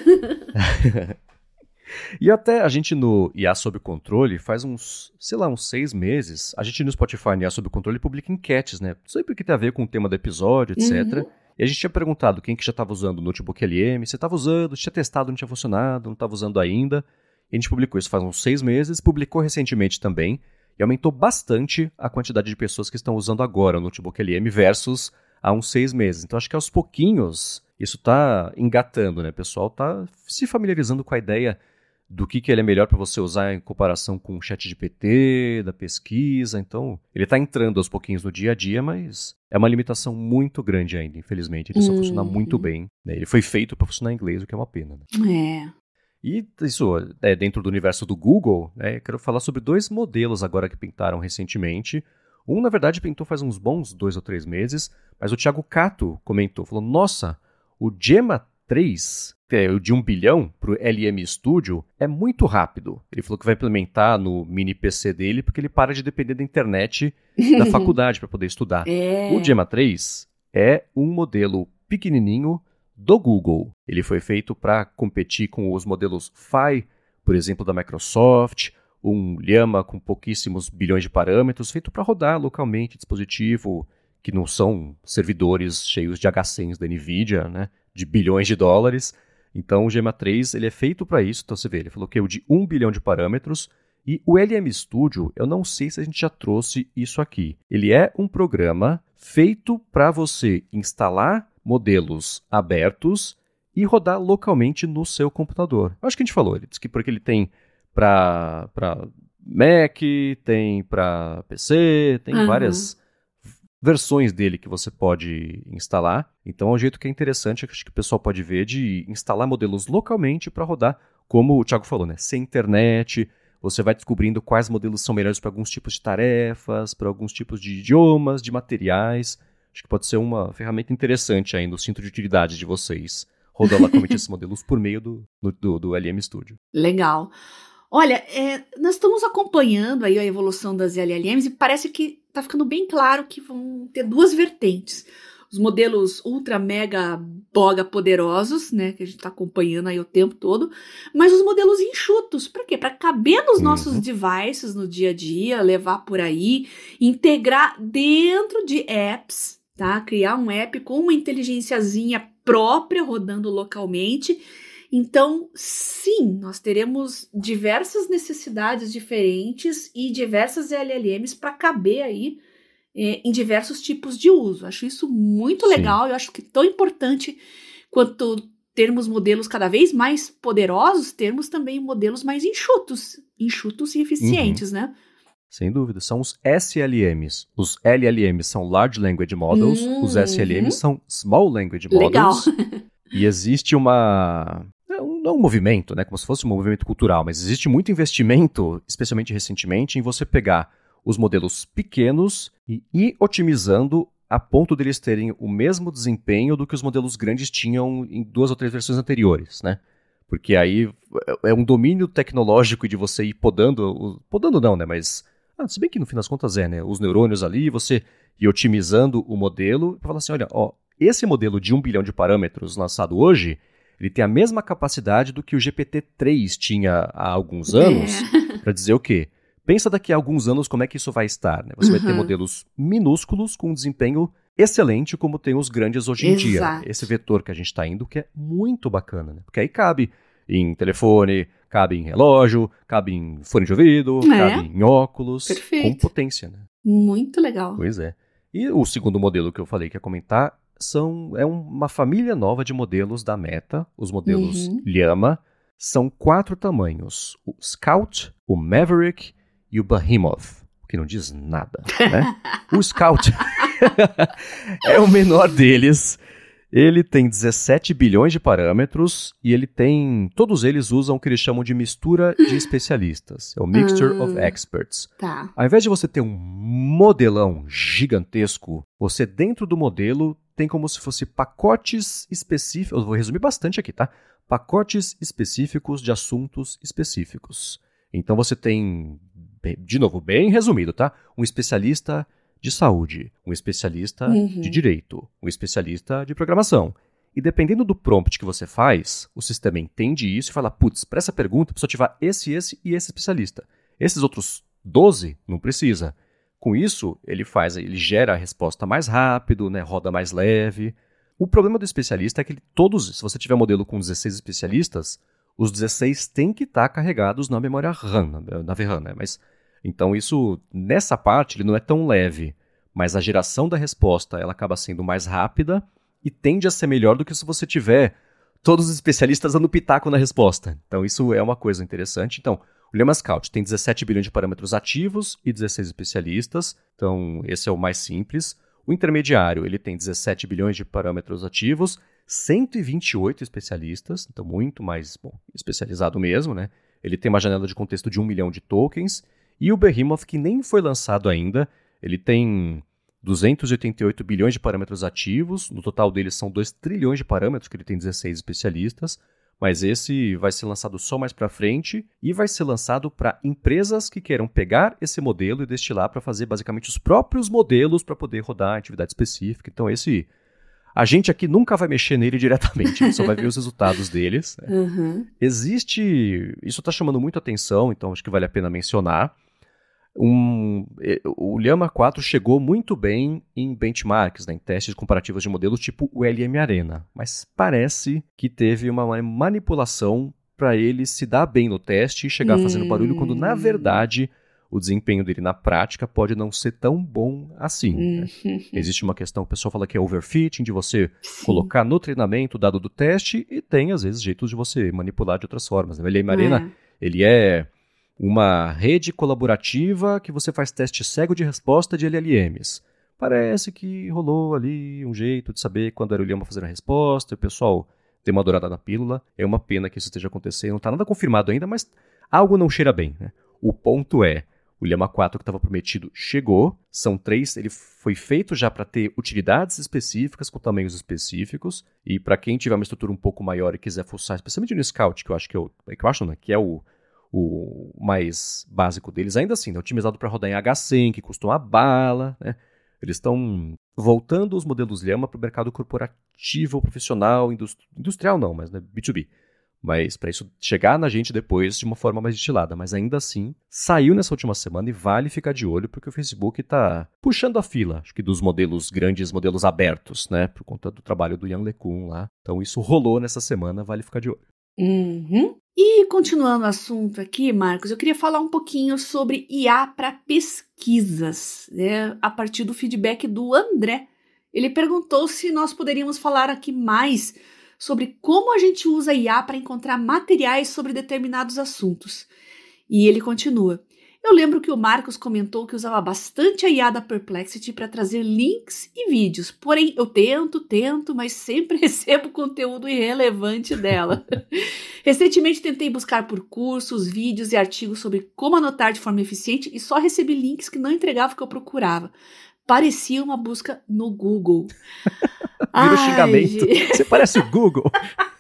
E até a gente no I A Sob Controle, faz uns, sei lá, uns seis meses, a gente no Spotify no I A Sob Controle publica enquetes, né? Sempre que tem a ver com o tema do episódio, etcétera. Uhum. E a gente tinha perguntado quem que já estava usando o Notebook L M, você estava usando, tinha testado, não tinha funcionado, não estava usando ainda. A gente publicou isso faz uns seis meses, publicou recentemente também, e aumentou bastante a quantidade de pessoas que estão usando agora o Notebook L M versus há uns seis meses. Então acho que aos pouquinhos isso está engatando, né? O pessoal está se familiarizando com a ideia do que, que ele é melhor para você usar em comparação com o ChatGPT, da pesquisa. Então ele está entrando aos pouquinhos no dia a dia, mas é uma limitação muito grande ainda, infelizmente. Ele só uhum. funciona muito bem, né? Ele foi feito para funcionar em inglês, o que é uma pena, né? É. E isso, é, dentro do universo do Google, né, eu quero falar sobre dois modelos agora que pintaram recentemente. Um, na verdade, pintou faz uns bons dois ou três meses, mas o Thiago Cato comentou, falou, nossa, o Gemma três, que é o de um bilhão para o L M Studio, é muito rápido. Ele falou que vai implementar no mini P C dele, porque ele para de depender da internet da faculdade para poder estudar. É. O Gemma três é um modelo pequenininho, do Google. Ele foi feito para competir com os modelos Phi, por exemplo, da Microsoft, um Llama com pouquíssimos bilhões de parâmetros, feito para rodar localmente dispositivo que não são servidores cheios de H cens da NVIDIA, né, de bilhões de dólares. Então o Gemma três ele é feito para isso. Então você vê, ele falou que é o de um bilhão de parâmetros. E o L M Studio, eu não sei se a gente já trouxe isso aqui. Ele é um programa feito para você instalar modelos abertos e rodar localmente no seu computador. Acho que a gente falou, ele disse que porque ele tem para Mac, tem para P C, tem uhum. várias versões dele que você pode instalar. Então é um jeito que é interessante, acho que o pessoal pode ver, de instalar modelos localmente para rodar, como o Thiago falou, né? Sem internet. Você vai descobrindo quais modelos são melhores para alguns tipos de tarefas, para alguns tipos de idiomas, de materiais. Acho que pode ser uma ferramenta interessante aí no cinto de utilidade de vocês. rodando localmente esses modelos por meio do, do, do L M Studio. Legal. Olha, é, nós estamos acompanhando aí a evolução das L L Ms e parece que está ficando bem claro que vão ter duas vertentes. Os modelos ultra, mega, boga poderosos, né, que a gente está acompanhando aí o tempo todo, mas os modelos enxutos. Para quê? Para caber nos uhum. nossos devices no dia a dia, levar por aí, integrar dentro de apps, tá? Criar um app com uma inteligênciazinha própria rodando localmente. Então, sim, nós teremos diversas necessidades diferentes e diversas L L Ms para caber aí é, em diversos tipos de uso. Acho isso muito sim. legal, eu acho que tão importante quanto termos modelos cada vez mais poderosos, termos também modelos mais enxutos, enxutos e eficientes, uhum. né? Sem dúvida, são os S L Ms. Os L L Ms são Large Language Models, uhum. os S L Ms são Small Language Models. Legal. E existe uma... Não um movimento, né, como se fosse um movimento cultural, mas existe muito investimento, especialmente recentemente, em você pegar os modelos pequenos e ir otimizando a ponto deles terem o mesmo desempenho do que os modelos grandes tinham em duas ou três versões anteriores, né? Porque aí é um domínio tecnológico de você ir podando, podando não, né, mas ah, se bem que no fim das contas é, né, os neurônios ali, você ir otimizando o modelo, para falar assim, olha, ó, esse modelo de um bilhão de parâmetros lançado hoje, ele tem a mesma capacidade do que o G P T três tinha há alguns anos, é. para dizer o quê? Pensa daqui a alguns anos como é que isso vai estar, né? Você uhum. vai ter modelos minúsculos com um desempenho excelente como tem os grandes hoje em Exato. dia. Esse vetor que a gente está indo, que é muito bacana, né? Porque aí cabe em telefone, cabe em relógio, cabe em fone de ouvido, é. cabe em óculos, Perfeito. com potência, né? Muito legal. Pois é. E o segundo modelo que eu falei que ia comentar São, é uma família nova de modelos da Meta, os modelos uhum. Llama. São quatro tamanhos, o Scout, o Maverick e o Behemoth, que não diz nada, né? O Scout é o menor deles, ele tem dezessete bilhões de parâmetros e ele tem, todos eles usam o que eles chamam de mistura de especialistas, é o Mixture hum, of Experts. Tá. Ao invés de você ter um modelão gigantesco, você dentro do modelo tem como se fosse pacotes específicos, eu vou resumir bastante aqui, tá? Pacotes específicos de assuntos específicos. Então você tem, de novo, bem resumido, tá? Um especialista de saúde, um especialista uhum. de direito, um especialista de programação. E dependendo do prompt que você faz, o sistema entende isso e fala, putz, para essa pergunta precisa ativar esse, esse e esse especialista. Esses outros doze não precisa. Com isso, ele faz, ele gera a resposta mais rápido, né, roda mais leve. O problema do especialista é que ele, todos, se você tiver um modelo com dezesseis especialistas, os dezesseis têm que estar carregados na memória RAM, na V RAM, né? Mas, então isso, nessa parte, ele não é tão leve, mas a geração da resposta ela acaba sendo mais rápida e tende a ser melhor do que se você tiver todos os especialistas dando pitaco na resposta. Então isso é uma coisa interessante. Então, o Llama Scout tem dezessete bilhões de parâmetros ativos e dezesseis especialistas, então esse é o mais simples. O intermediário ele tem dezessete bilhões de parâmetros ativos, cento e vinte e oito especialistas, então muito mais bom, especializado mesmo, né? Ele tem uma janela de contexto de um milhão de tokens. E o Behemoth, que nem foi lançado ainda, ele tem duzentos e oitenta e oito bilhões de parâmetros ativos, no total deles são dois trilhões de parâmetros, que ele tem dezesseis especialistas. Mas esse vai ser lançado só mais para frente e vai ser lançado para empresas que queiram pegar esse modelo e destilar para fazer basicamente os próprios modelos para poder rodar a atividade específica. Então esse, a gente aqui nunca vai mexer nele diretamente, a gente só vai ver os resultados deles. Né? Uhum. Existe, isso está chamando muita atenção, então acho que vale a pena mencionar. Um, o Llama quatro chegou muito bem em benchmarks, né, em testes comparativos de modelos tipo o L M Arena, mas parece que teve uma manipulação para ele se dar bem no teste e chegar hum. fazendo barulho, quando na verdade o desempenho dele na prática pode não ser tão bom assim. Hum. Né? Existe uma questão que o pessoal fala que é overfitting, de você Sim. colocar no treinamento o dado do teste, e tem às vezes jeitos de você manipular de outras formas. Né? O L M Arena, é. ele é uma rede colaborativa que você faz teste cego de resposta de L L Ms. Parece que rolou ali um jeito de saber quando era o Llama fazendo a resposta, e o pessoal deu uma dourada na pílula. É uma pena que isso esteja acontecendo, não está nada confirmado ainda, mas algo não cheira bem. Né? O ponto é, O Llama quatro que estava prometido chegou, são três, ele foi feito já para ter utilidades específicas, com tamanhos específicos, e para quem tiver uma estrutura um pouco maior e quiser fuçar, especialmente no Scout, que eu acho que, eu, que, eu acho, não, que é o, o mais básico deles, ainda assim, é otimizado para rodar em H cem, que custa uma bala, né? Eles estão voltando os modelos Llama para o mercado corporativo, profissional, industri- industrial não, mas né, B dois B. Mas para isso chegar na gente depois de uma forma mais destilada. Mas ainda assim, saiu nessa última semana e vale ficar de olho porque o Facebook está puxando a fila, acho que dos modelos grandes, modelos abertos, né? Por conta do trabalho do Yann LeCun lá. Então isso rolou nessa semana, vale ficar de olho. Uhum. E continuando o assunto aqui, Marcos, eu queria falar um pouquinho sobre I A para pesquisas, né? A partir do feedback do André. Ele perguntou se nós poderíamos falar aqui mais sobre como a gente usa I A para encontrar materiais sobre determinados assuntos. E ele continua. Eu lembro que o Marcos comentou que usava bastante a I A da Perplexity para trazer links e vídeos. Porém, eu tento, tento, mas sempre recebo conteúdo irrelevante dela. Recentemente tentei buscar por cursos, vídeos e artigos sobre como anotar de forma eficiente e só recebi links que não entregavam o que eu procurava. Parecia uma busca no Google. Vira o xingamento. Gente. Você parece o Google.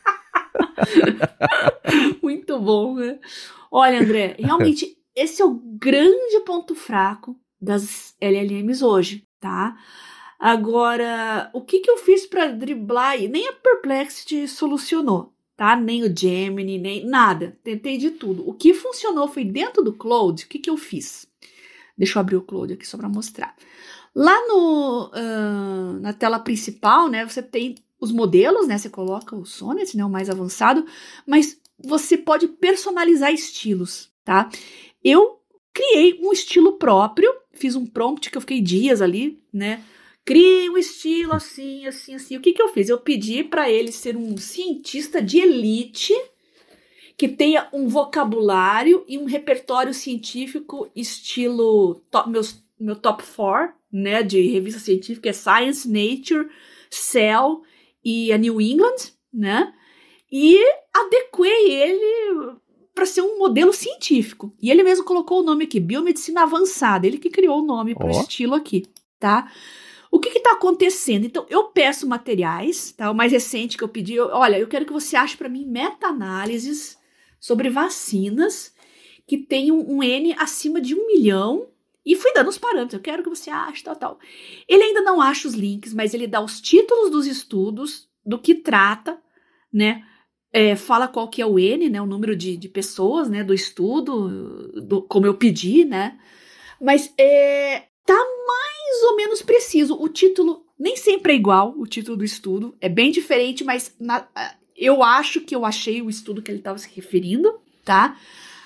Muito bom, né? Olha, André, realmente esse é o grande ponto fraco das L L Ms hoje, tá? Agora, o que que eu fiz para driblar? Nem a Perplexity solucionou, tá? Nem o Gemini, nem nada. Tentei de tudo. O que funcionou foi dentro do Claude. O que que eu fiz? Deixa eu abrir o Claude aqui só para mostrar. Lá no, uh, na tela principal, né, você tem os modelos, né, você coloca o Sonnet, né, o mais avançado, mas você pode personalizar estilos, tá? Eu criei um estilo próprio, fiz um prompt que eu fiquei dias ali, né, criei um estilo assim, assim, assim. O que que eu fiz? Eu pedi para ele ser um cientista de elite que tenha um vocabulário e um repertório científico estilo top, meus, meu top quatro, né, de revista científica, é Science, Nature, Cell e a New England, né, e adequei ele para ser um modelo científico. E ele mesmo colocou o nome aqui, Biomedicina Avançada, ele que criou o nome para o Oh. estilo aqui, tá? O que está acontecendo? Então, eu peço materiais, tá? O mais recente que eu pedi, eu, olha, eu quero que você ache para mim meta-análises sobre vacinas que tenham um N acima de um milhão. E fui dando os parâmetros, eu quero que você ache, tal, tal. Ele ainda não acha os links, mas ele dá os títulos dos estudos, do que trata, né? É, fala qual que é o N, né? O número de, de pessoas, né? Do estudo, do, como eu pedi, né? Mas é, tá mais ou menos preciso. O título nem sempre é igual, o título do estudo. É bem diferente, mas na, eu acho que eu achei o estudo que ele estava se referindo, tá?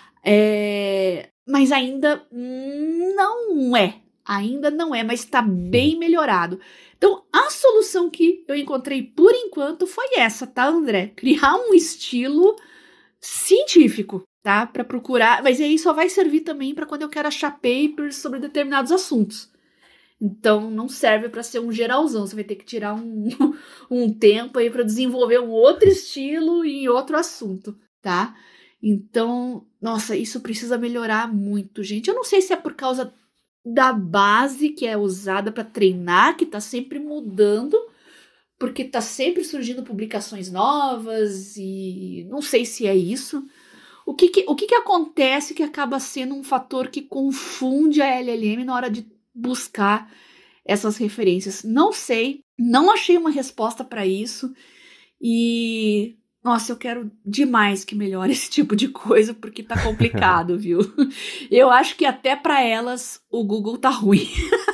É... Mas ainda não é, ainda não é, mas está bem melhorado. Então, a solução que eu encontrei por enquanto foi essa, tá, André? Criar um estilo científico, tá? Para procurar, mas aí só vai servir também para quando eu quero achar papers sobre determinados assuntos. Então, não serve para ser um geralzão, você vai ter que tirar um, um tempo aí para desenvolver um outro estilo em outro assunto, tá? Então, nossa, isso precisa melhorar muito, gente. Eu não sei se é por causa da base que é usada para treinar, que tá sempre mudando, porque tá sempre surgindo publicações novas e não sei se é isso. O que que, o que que acontece que acaba sendo um fator que confunde a L L M na hora de buscar essas referências? Não sei, não achei uma resposta para isso e... Nossa, eu quero demais que melhore esse tipo de coisa, porque tá complicado, viu? Eu acho que até para elas o Google tá ruim.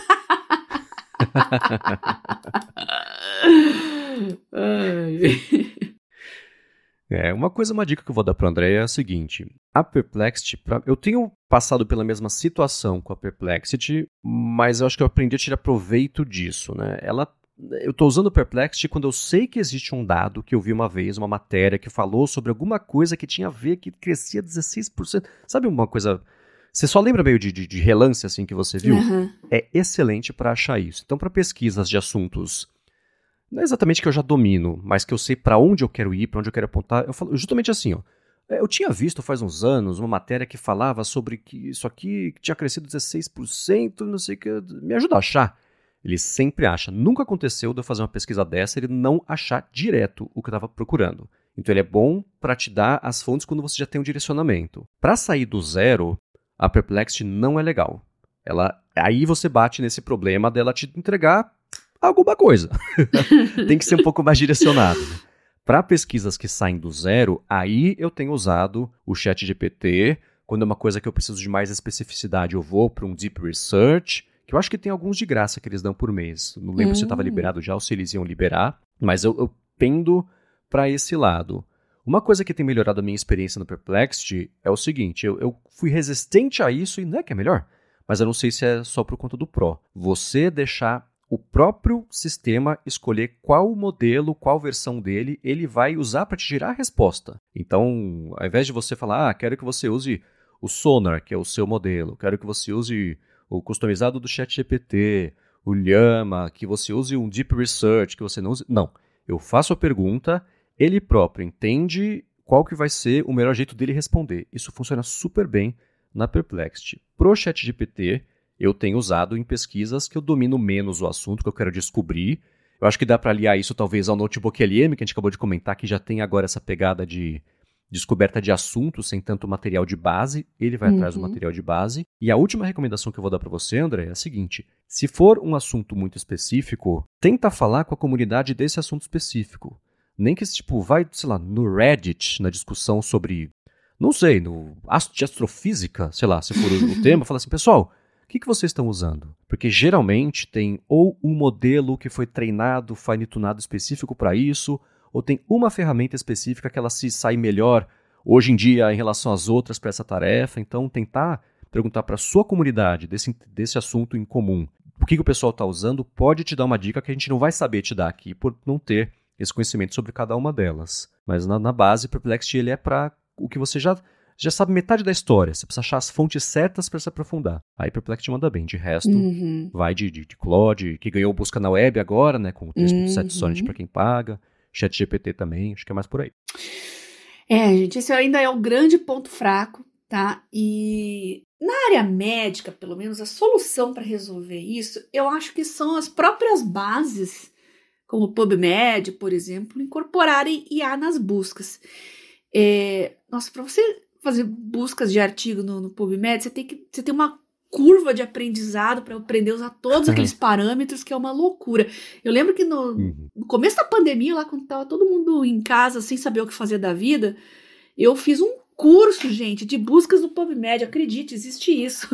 É, uma coisa, uma dica que eu vou dar para o André é a seguinte. A Perplexity, pra, eu tenho passado pela mesma situação com a Perplexity, mas eu acho que eu aprendi a tirar proveito disso, né? Ela... Eu estou usando o Perplexity quando eu sei que existe um dado que eu vi uma vez, uma matéria que falou sobre alguma coisa que tinha a ver, que crescia dezesseis por cento. Sabe uma coisa... Você só lembra meio de, de, de relance assim que você viu? Uhum. É excelente para achar isso. Então, para pesquisas de assuntos, não é exatamente que eu já domino, mas que eu sei para onde eu quero ir, para onde eu quero apontar, eu falo justamente assim, ó. Eu tinha visto faz uns anos uma matéria que falava sobre que isso aqui tinha crescido dezesseis por cento, não sei o que. Me ajuda a achar. Ele sempre acha. Nunca aconteceu de eu fazer uma pesquisa dessa e ele não achar direto o que eu estava procurando. Então ele é bom para te dar as fontes quando você já tem um direcionamento. Para sair do zero, a Perplexity não é legal. Ela, aí você bate nesse problema dela te entregar alguma coisa. Tem que ser um pouco mais direcionado. Né? Para pesquisas que saem do zero, aí eu tenho usado o ChatGPT. Quando é uma coisa que eu preciso de mais especificidade, eu vou para um Deep Research, que eu acho que tem alguns de graça que eles dão por mês. Não lembro hum. se estava liberado já ou se eles iam liberar, mas eu, eu pendo para esse lado. Uma coisa que tem melhorado a minha experiência no Perplexity é o seguinte, eu, eu fui resistente a isso e não é que é melhor, mas eu não sei se é só por conta do Pro. Você deixar o próprio sistema escolher qual modelo, qual versão dele ele vai usar para te gerar a resposta. Então, ao invés de você falar, ah, quero que você use o Sonar, que é o seu modelo, quero que você use o customizado do ChatGPT, o Llama, que você use um Deep Research, que você não use... Não, eu faço a pergunta, ele próprio entende qual que vai ser o melhor jeito dele responder. Isso funciona super bem na Perplexity. Pro ChatGPT, eu tenho usado em pesquisas que eu domino menos o assunto, que eu quero descobrir. Eu acho que dá para aliar isso talvez ao Notebook L M, que a gente acabou de comentar, que já tem agora essa pegada de descoberta de assuntos sem tanto material de base. Ele vai uhum. atrás do material de base. E a última recomendação que eu vou dar para você, André, é a seguinte. Se for um assunto muito específico, tenta falar com a comunidade desse assunto específico. Nem que, tipo, vai, sei lá, no Reddit, na discussão sobre, não sei, no de astrofísica, sei lá, se for o, o tema, fala assim, pessoal, o que, que vocês estão usando? Porque geralmente tem ou um modelo que foi treinado, fine-tunado específico para isso, ou tem uma ferramenta específica que ela se sai melhor hoje em dia em relação às outras para essa tarefa. Então, tentar perguntar para a sua comunidade desse, desse assunto em comum, o que, que o pessoal está usando, pode te dar uma dica que a gente não vai saber te dar aqui por não ter esse conhecimento sobre cada uma delas. Mas na, na base, Perplexity ele é para o que você já... já sabe metade da história, você precisa achar as fontes certas para se aprofundar. Aí Perplexity manda bem, de resto, uhum. vai de, de, de Claude, que ganhou busca na web agora, né, com o três ponto sete uhum. Sonnet para quem paga, ChatGPT também, acho que é mais por aí. É, gente, esse ainda é o grande ponto fraco, tá? E na área médica, pelo menos, a solução para resolver isso, eu acho que são as próprias bases, como o PubMed, por exemplo, incorporarem I A nas buscas. É, nossa, para você fazer buscas de artigo no, no PubMed, você tem, que, você tem uma curva de aprendizado para aprender a usar todos aqueles parâmetros, que é uma loucura. Eu lembro que no, uhum. no começo da pandemia, lá quando estava todo mundo em casa sem saber o que fazer da vida, eu fiz um curso, gente, de buscas no PubMed, acredite, existe isso.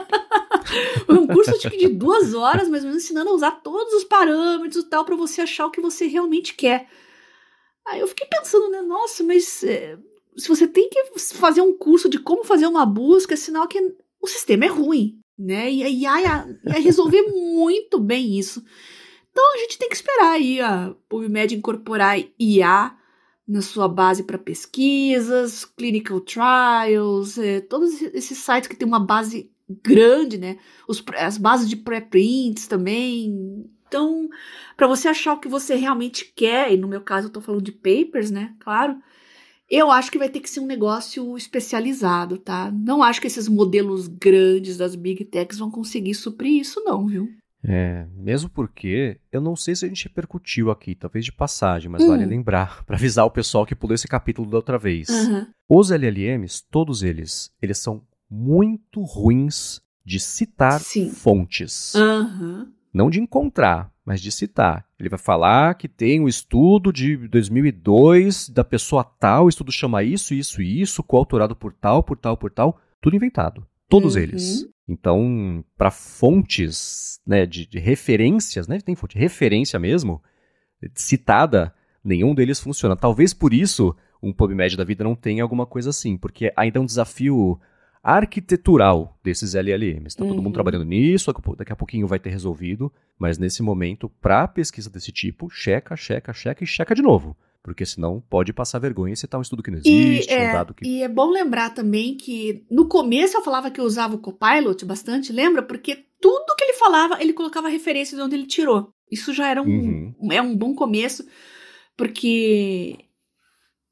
Foi um curso tipo, de duas horas, mais ou menos, ensinando a usar todos os parâmetros e tal, para você achar o que você realmente quer. Aí eu fiquei pensando, né, nossa, mas é, se você tem que fazer um curso de como fazer uma busca, é sinal que o sistema é ruim, né, e a I A ia resolver muito bem isso. Então a gente tem que esperar aí a PubMed incorporar I A na sua base para pesquisas, clinical trials, é, todos esses sites que tem uma base grande, né, Os, as bases de preprints também. Então, para você achar o que você realmente quer, e no meu caso eu tô falando de papers, né, claro, eu acho que vai ter que ser um negócio especializado, tá? Não acho que esses modelos grandes das Big Techs vão conseguir suprir isso não, viu? É, mesmo porque, eu não sei se a gente repercutiu aqui, talvez de passagem, mas hum. vale lembrar, para avisar o pessoal que pulou esse capítulo da outra vez. Uhum. Os L L Ms, todos eles, eles são muito ruins de citar Sim. fontes. Uhum. Não de encontrar, mas de citar. Ele vai falar que tem um estudo de dois mil e dois da pessoa tal, o estudo chama isso, isso e isso, coautorado por tal, por tal, por tal, tudo inventado. Todos uhum. eles. Então, para fontes, né, de, de referências, né, tem fonte de referência mesmo, citada, nenhum deles funciona. Talvez por isso um PubMed da vida não tenha alguma coisa assim, porque ainda é um desafio arquitetural desses L L Ms. Está todo uhum. mundo trabalhando nisso, daqui a pouquinho vai ter resolvido, mas nesse momento, para pesquisa desse tipo, checa, checa, checa e checa de novo. Porque senão pode passar vergonha e citar um estudo que não existe, e, é, um dado que... E é bom lembrar também que no começo eu falava que eu usava o Copilot bastante, lembra? Porque tudo que ele falava, ele colocava referência de onde ele tirou. Isso já era um, uhum. é um bom começo, porque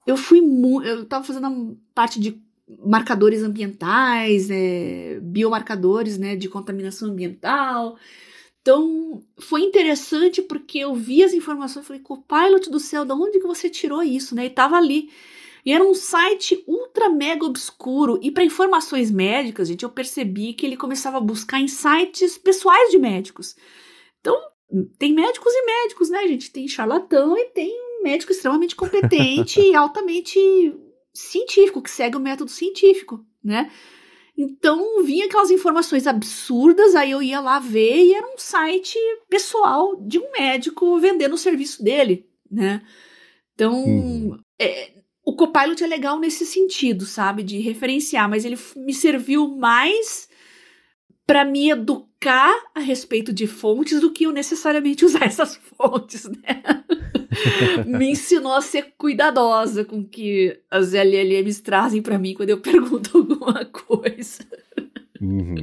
eu fui muito. Eu tava fazendo a parte de marcadores ambientais, é, biomarcadores, né, de contaminação ambiental. Então, foi interessante porque eu vi as informações e falei, Copilot do céu, de onde que você tirou isso, né? E tava ali. E era um site ultra mega obscuro. E para informações médicas, gente, eu percebi que ele começava a buscar em sites pessoais de médicos. Então, tem médicos e médicos, né, gente? Tem charlatão e tem médico extremamente competente e altamente científico, que segue o método científico, né? Então, vinha aquelas informações absurdas, aí eu ia lá ver e era um site pessoal de um médico vendendo o serviço dele, né? Então, uhum. é, o Copilot é legal nesse sentido, sabe? De referenciar, mas ele me serviu mais para me educar a respeito de fontes do que eu necessariamente usar essas fontes, né? Me ensinou a ser cuidadosa com o que as L L Ms trazem para mim quando eu pergunto alguma coisa. Uhum.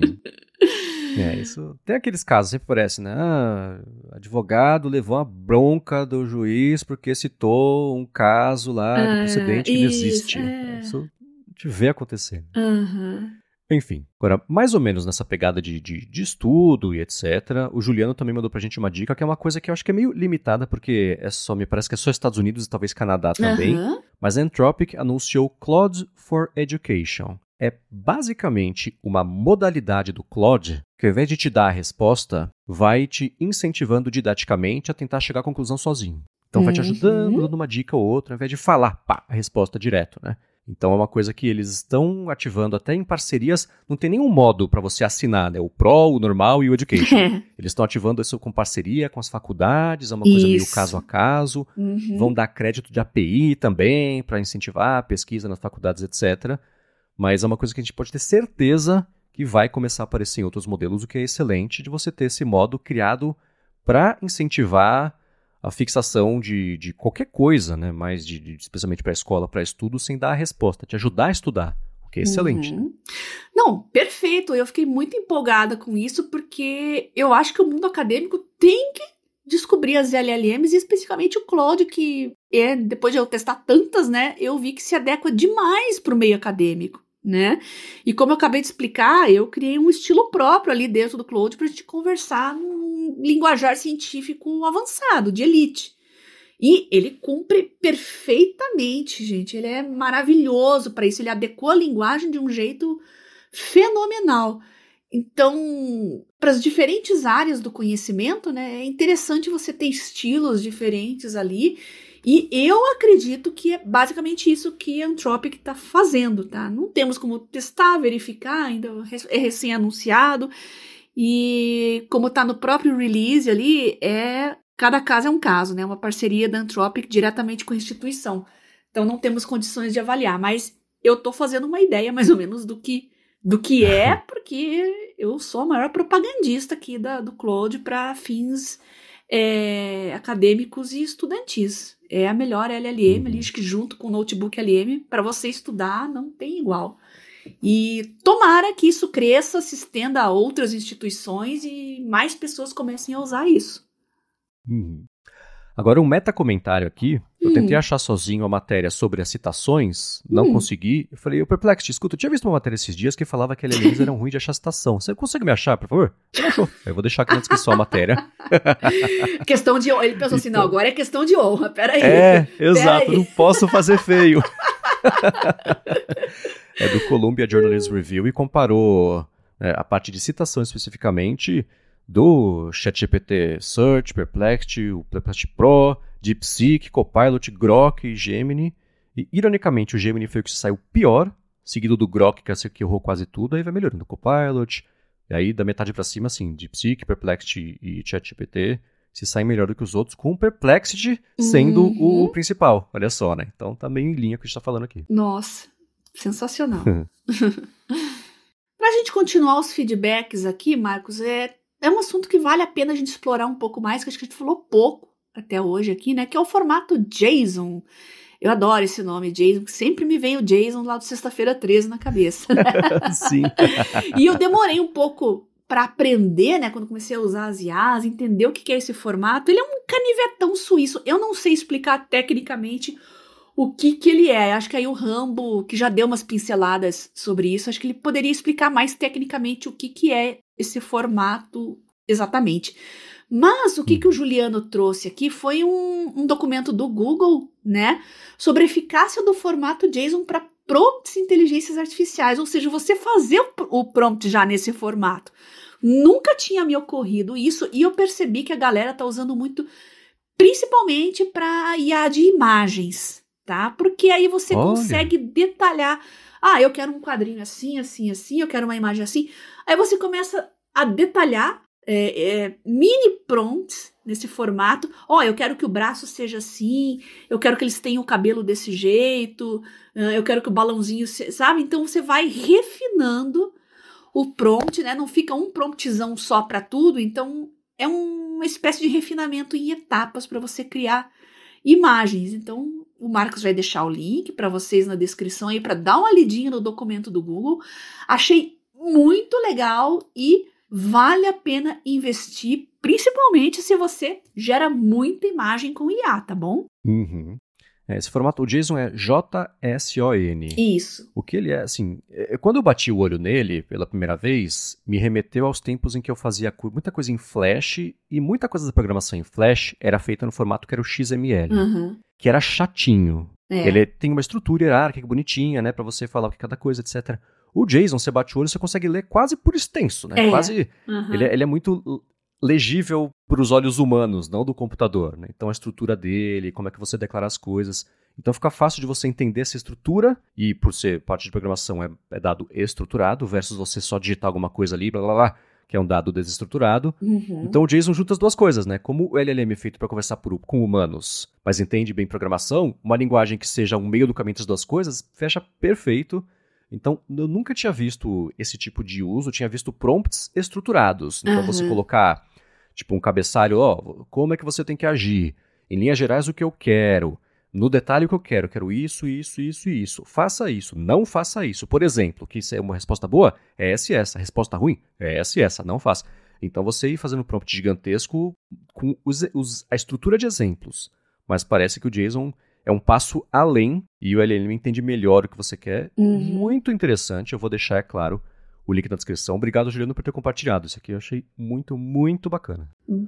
É, isso. Tem aqueles casos, sempre parece, né? Ah, advogado levou uma bronca do juiz porque citou um caso lá de ah, precedente que não existe. É. Isso a gente vê acontecer. Uhum. Enfim, agora, mais ou menos nessa pegada de, de, de estudo e etcétera, o Juliano também mandou pra gente uma dica, que é uma coisa que eu acho que é meio limitada, porque é só, me parece que é só Estados Unidos e talvez Canadá também, uhum. mas a Anthropic anunciou Claude for Education. É basicamente uma modalidade do Claude que, ao invés de te dar a resposta, vai te incentivando didaticamente a tentar chegar à conclusão sozinho. Então, vai te ajudando, uhum. dando uma dica ou outra, ao invés de falar, pá, a resposta direto, né? Então é uma coisa que eles estão ativando até em parcerias, não tem nenhum modo para você assinar, né? O Pro, o Normal e o Education. Eles estão ativando isso com parceria com as faculdades, é uma coisa isso. meio caso a caso. Uhum. Vão dar crédito de A P I também para incentivar a pesquisa nas faculdades, etcétera. Mas é uma coisa que a gente pode ter certeza que vai começar a aparecer em outros modelos, o que é excelente de você ter esse modo criado para incentivar a fixação de, de qualquer coisa, né? Mais de, de, especialmente para a escola, para estudo, sem dar a resposta, te ajudar a estudar, o que é excelente. Uhum. Não, perfeito, eu fiquei muito empolgada com isso, porque eu acho que o mundo acadêmico tem que descobrir as L L Ms, e especificamente o Claude, que é, depois de eu testar tantas, né, eu vi que se adequa demais para o meio acadêmico, né? E como eu acabei de explicar, eu criei um estilo próprio ali dentro do Claude para a gente conversar num linguajar científico avançado, de elite. E ele cumpre perfeitamente, gente. Ele é maravilhoso para isso. Ele adequou a linguagem de um jeito fenomenal. Então, para as diferentes áreas do conhecimento, né, é interessante você ter estilos diferentes ali. E eu acredito que é basicamente isso que a Anthropic está fazendo, tá? Não temos como testar, verificar, ainda é recém-anunciado. E como está no próprio release ali, é, cada caso é um caso, né? Uma parceria da Anthropic diretamente com a instituição. Então não temos condições de avaliar, mas eu estou fazendo uma ideia mais ou menos do que, do que é, porque eu sou a maior propagandista aqui da, do Claude para fins é, acadêmicos e estudantis. É a melhor L L M, uhum. ali, acho que junto com o Notebook L M, para você estudar não tem igual. E tomara que isso cresça, se estenda a outras instituições e mais pessoas comecem a usar isso. Uhum. Agora, um meta-comentário aqui. Eu hum. tentei achar sozinho a matéria sobre as citações, não hum. consegui. Eu falei, ô Perplexity, escuta, eu tinha visto uma matéria esses dias que falava que L L Ms eram ruins de achar citação. Você consegue me achar, por favor? Ele achou. Eu vou deixar aqui na descrição a matéria. Questão de honra. Ele pensou então, assim, não, agora é questão de honra, peraí. É, pera exato, aí. Não posso fazer feio. É do Columbia Journalism Review e comparou né, a parte de citação especificamente do ChatGPT Search, Perplexity, o Perplexity Pro, DeepSeek, Copilot, Grok e Gemini. E, ironicamente, o Gemini foi o que saiu pior, seguido do Grok, que é o que errou quase tudo, aí vai melhorando o Copilot. E aí, da metade para cima, assim, DeepSeek, Perplexity e ChatGPT se saem melhor do que os outros, com o Perplexity sendo uhum. o principal. Olha só, né? Então tá meio em linha com o que a gente tá falando aqui. Nossa, sensacional. Pra gente continuar os feedbacks aqui, Marcos, é, é um assunto que vale a pena a gente explorar um pouco mais, que acho que a gente falou pouco até hoje aqui, né? Que é o formato JSON. Eu adoro esse nome, JSON, porque sempre me vem o JSON lá do Sexta-feira treze na cabeça. Sim. E eu demorei um pouco para aprender, né, quando comecei a usar as I As, entender o que é esse formato. Ele é um canivetão suíço. Eu não sei explicar tecnicamente o que que ele é. Acho que aí o Rambo, que já deu umas pinceladas sobre isso, acho que ele poderia explicar mais tecnicamente o que que é esse formato exatamente. Mas o que que o Juliano trouxe aqui foi um, um documento do Google, né, sobre a eficácia do formato JSON para prompts e inteligências artificiais, ou seja, você fazer o, o prompt já nesse formato. Nunca tinha me ocorrido isso, e eu percebi que a galera tá usando muito, principalmente para I A de imagens, tá? Porque aí você Olha. consegue detalhar. Ah, eu quero um quadrinho assim, assim, assim, eu quero uma imagem assim. Aí você começa a detalhar é, é, mini prompts nesse formato. Ó, oh, eu quero que o braço seja assim, eu quero que eles tenham o cabelo desse jeito, eu quero que o balãozinho, se... sabe? Então você vai refinando o prompt, né? Não fica um promptzão só para tudo, então é uma espécie de refinamento em etapas para você criar imagens. Então o Marcos vai deixar o link para vocês na descrição aí para dar uma lidinha no documento do Google. Achei muito legal e vale a pena investir, principalmente se você gera muita imagem com I A, tá bom? Uhum. É, esse formato, o JSON é J S O N. Isso. O que ele é, assim, é, quando eu bati o olho nele pela primeira vez, me remeteu aos tempos em que eu fazia muita coisa em Flash, e muita coisa da programação em Flash era feita no formato que era o X M L, uhum. que era chatinho. É. Ele tem uma estrutura hierárquica bonitinha, né, pra você falar o que cada coisa, etcétera. O JSON, você bate o olho, você consegue ler quase por extenso, né? É. Quase, uhum. ele, é, ele é muito legível para os olhos humanos, não do computador, né? Então a estrutura dele, como é que você declara as coisas. Então fica fácil de você entender essa estrutura, e por ser parte de programação é, é dado estruturado, versus você só digitar alguma coisa ali, blá blá blá, que é um dado desestruturado. Uhum. Então o JSON junta as duas coisas, né? Como o L L M é feito para conversar por, com humanos, mas entende bem programação, uma linguagem que seja um meio do caminho entre as duas coisas, fecha perfeito. Então, eu nunca tinha visto esse tipo de uso, eu tinha visto prompts estruturados. Então, uhum. você colocar, tipo, um cabeçalho, ó, como é que você tem que agir? Em linhas gerais, o que eu quero. No detalhe, o que eu quero. Eu quero isso, isso, isso e isso. Faça isso, não faça isso. Por exemplo, que isso é uma resposta boa, é essa e essa. Resposta ruim, é essa e essa, não faça. Então, você ir fazendo um prompt gigantesco com os, os, a estrutura de exemplos. Mas parece que o JSON é um passo além, e o L L M entende melhor o que você quer. Uhum. Muito interessante. Eu vou deixar, é claro, o link na descrição. Obrigado, Juliano, por ter compartilhado. Isso aqui eu achei muito, muito bacana.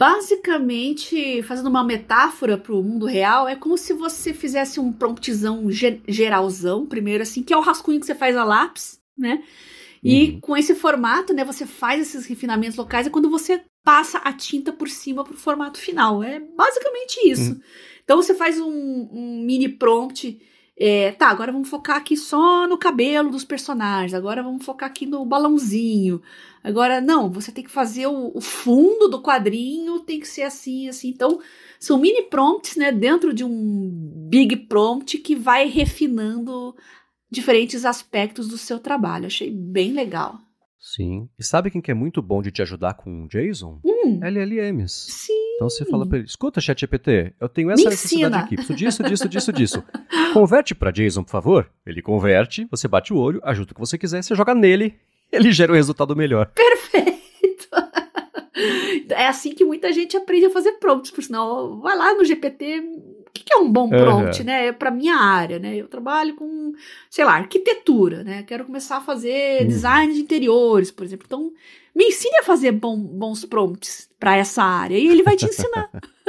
Basicamente, fazendo uma metáfora para o mundo real, é como se você fizesse um promptzão geralzão, primeiro, assim, que é o rascunho que você faz a lápis, né? E uhum. com esse formato, né, você faz esses refinamentos locais, é quando você passa a tinta por cima para o formato final. É basicamente isso. Uhum. Então você faz um, um mini prompt, é, tá, agora vamos focar aqui só no cabelo dos personagens, agora vamos focar aqui no balãozinho, agora não, você tem que fazer o, o fundo do quadrinho, tem que ser assim, assim. Então são mini prompts, né, dentro de um big prompt que vai refinando diferentes aspectos do seu trabalho. Achei bem legal. Sim. E sabe quem que é muito bom de te ajudar com o JSON? Hum. L L Ms. Sim. Então você fala para ele, escuta, ChatGPT, eu tenho essa Me necessidade ensina. aqui, preciso disso, disso, disso, disso. Converte para JSON, por favor. Ele converte, você bate o olho, ajuda o que você quiser, você joga nele, ele gera um resultado melhor. Perfeito. É assim que muita gente aprende a fazer prompts, por sinal, vai lá no G P T, o que é um bom prompt, uhum. né? É para minha área, né? Eu trabalho com, sei lá, arquitetura, né? Quero começar a fazer uhum. design de interiores, por exemplo. Então, me ensine a fazer bom, bons prompts para essa área e ele vai te ensinar.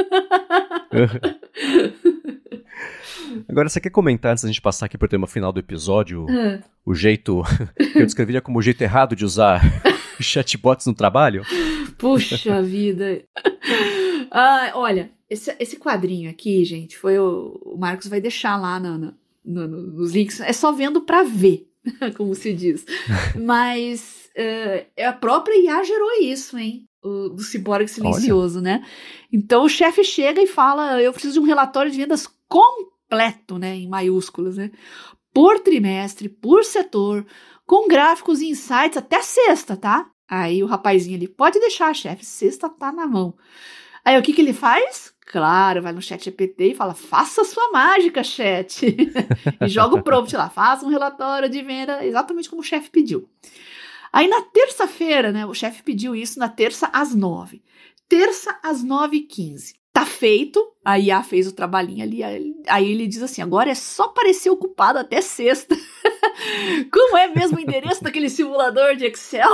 Agora, você quer comentar, antes da gente passar aqui para o tema final do episódio, uhum. o jeito que eu descreveria como o jeito errado de usar chatbots no trabalho? Puxa vida. Ah, olha, esse, esse quadrinho aqui, gente, foi o, o Marcos vai deixar lá no, no, no, nos links. É só vendo para ver, como se diz. Mas uh, a própria I A gerou isso, hein? O, do ciborgue silencioso, olha. Né? Então o chefe chega e fala, eu preciso de um relatório de vendas completo, né? Em maiúsculas, né? Por trimestre, por setor, com gráficos e insights até sexta, tá? Aí o rapazinho ali, pode deixar, chefe, sexta tá na mão. Aí o que que ele faz? Claro, vai no chat G P T e fala, faça sua mágica, chat. E joga o prompt lá, faça um relatório de venda exatamente como o chefe pediu. Aí na terça-feira, né, o chefe pediu isso na terça às nove. Terça às nove e quinze. tá feito, a I A fez o trabalhinho ali, aí ele diz assim, agora é só parecer ocupado até sexta. Como é mesmo o endereço daquele simulador de Excel?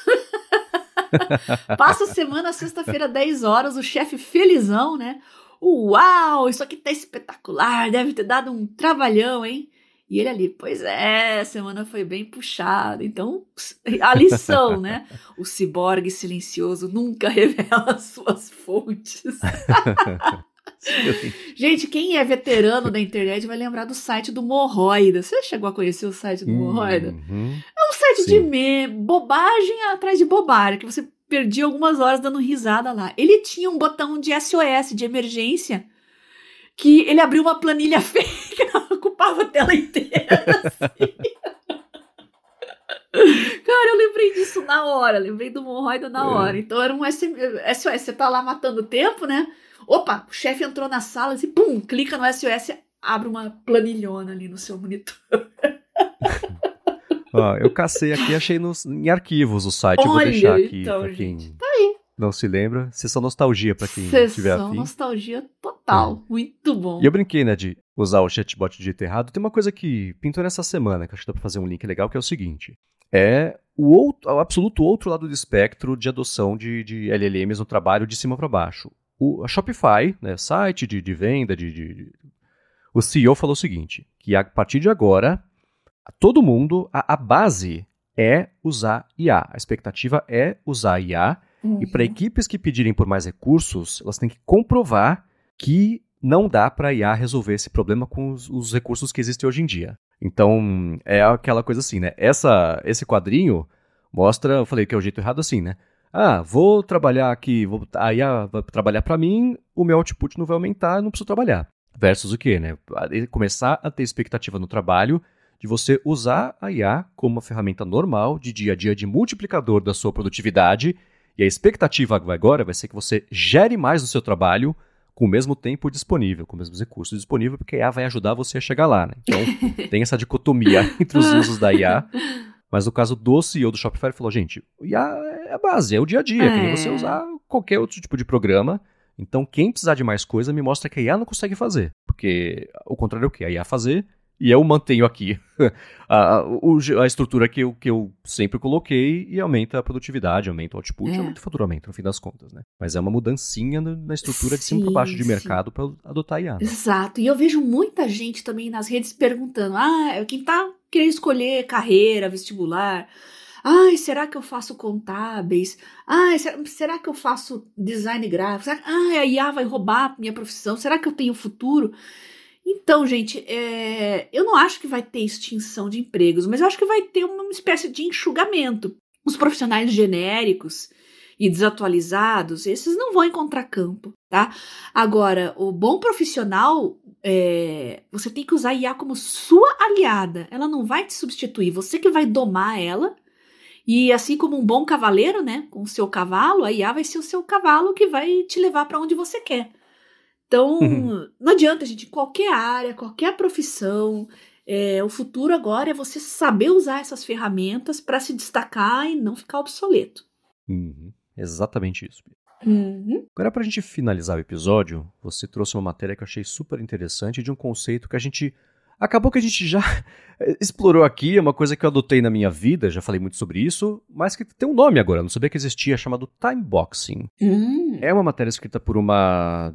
Passa a semana, sexta-feira, dez horas, o chefe felizão, né? Uau, isso aqui tá espetacular, deve ter dado um trabalhão, hein? E ele ali, pois é, a semana foi bem puxada. Então, a lição, né? O ciborgue silencioso nunca revela suas fontes. Gente, quem é veterano da internet vai lembrar do site do Morroida. Você chegou a conhecer o site do Morroida? Uhum. É um site Sim. de meme, bobagem atrás de bobagem, que você perdia algumas horas dando risada lá. Ele tinha um botão de S O S, de emergência, que ele abriu uma planilha fake que ocupava a tela inteira. Assim. Cara, eu lembrei disso na hora, lembrei do Morroida na hora. É. Então era um S O S, você tá lá matando tempo, né? Opa, o chefe entrou na sala, assim, pum, clica no S O S, abre uma planilhona ali no seu monitor. Ó, eu cacei aqui, achei nos, em arquivos o site, eu vou deixar aqui então, pra quem gente, tá aí. Não se lembra. Sessão nostalgia pra quem Sessão tiver afim. Sessão nostalgia total, é. Muito bom. E eu brinquei, né, de usar o chatbot de jeito errado. Tem uma coisa que pintou nessa semana, que acho que dá pra fazer um link legal, que é o seguinte. É o, outro, o absoluto outro lado do espectro de adoção de, de L L Ms no trabalho de cima para baixo. O, a Shopify, né, site de, de venda, de, de... o C E O falou o seguinte, que a partir de agora, todo mundo, a, a base é usar I A. A expectativa é usar I A. Uhum. E para equipes que pedirem por mais recursos, elas têm que comprovar que não dá para a I A resolver esse problema com os, os recursos que existem hoje em dia. Então, é aquela coisa assim, né? Essa, esse quadrinho mostra, eu falei que é o jeito errado assim, né? Ah, vou trabalhar aqui, vou, a I A vai trabalhar para mim, o meu output não vai aumentar, eu não preciso trabalhar. Versus o quê, né? Começar a ter expectativa no trabalho de você usar a I A como uma ferramenta normal de dia a dia de multiplicador da sua produtividade. E a expectativa agora vai ser que você gere mais no seu trabalho com o mesmo tempo disponível, com os mesmos recursos disponíveis, porque a I A vai ajudar você a chegar lá, né? Então, tem essa dicotomia entre os usos da I A. Mas no caso do C E O do Shopify, ele falou, gente, I A é a base, é o dia a dia, é que nem você usar qualquer outro tipo de programa. Então, quem precisar de mais coisa, me mostra que a I A não consegue fazer. Porque o contrário é o quê? A I A fazer... E eu mantenho aqui a, a, a estrutura que eu, que eu sempre coloquei e aumenta a produtividade, aumenta o output, é. aumenta o faturamento, no fim das contas, né? Mas é uma mudancinha na estrutura de cima para baixo de sim. mercado para adotar a I A. Né? Exato. E eu vejo muita gente também nas redes perguntando, ah, quem tá querendo escolher carreira, vestibular, ai, será que eu faço contábeis? Ai, será, será que eu faço design gráfico? Será, ai, a I A vai roubar minha profissão? Será que eu tenho futuro? Então, gente, é, eu não acho que vai ter extinção de empregos, mas eu acho que vai ter uma espécie de enxugamento. Os profissionais genéricos e desatualizados, esses não vão encontrar campo, tá? Agora, o bom profissional, é, você tem que usar a I A como sua aliada. Ela não vai te substituir, você que vai domar ela. E assim como um bom cavaleiro, né, com o seu cavalo, a I A vai ser o seu cavalo que vai te levar para onde você quer. Então, uhum. não adianta, gente, qualquer área, qualquer profissão, é, o futuro agora é você saber usar essas ferramentas para se destacar e não ficar obsoleto. Uhum. Exatamente isso. Uhum. Agora, para a gente finalizar o episódio, você trouxe uma matéria que eu achei super interessante de um conceito que a gente... Acabou que a gente já explorou aqui, é uma coisa que eu adotei na minha vida, já falei muito sobre isso, mas que tem um nome agora, não sabia que existia, chamado timeboxing. Uhum. É uma matéria escrita por uma...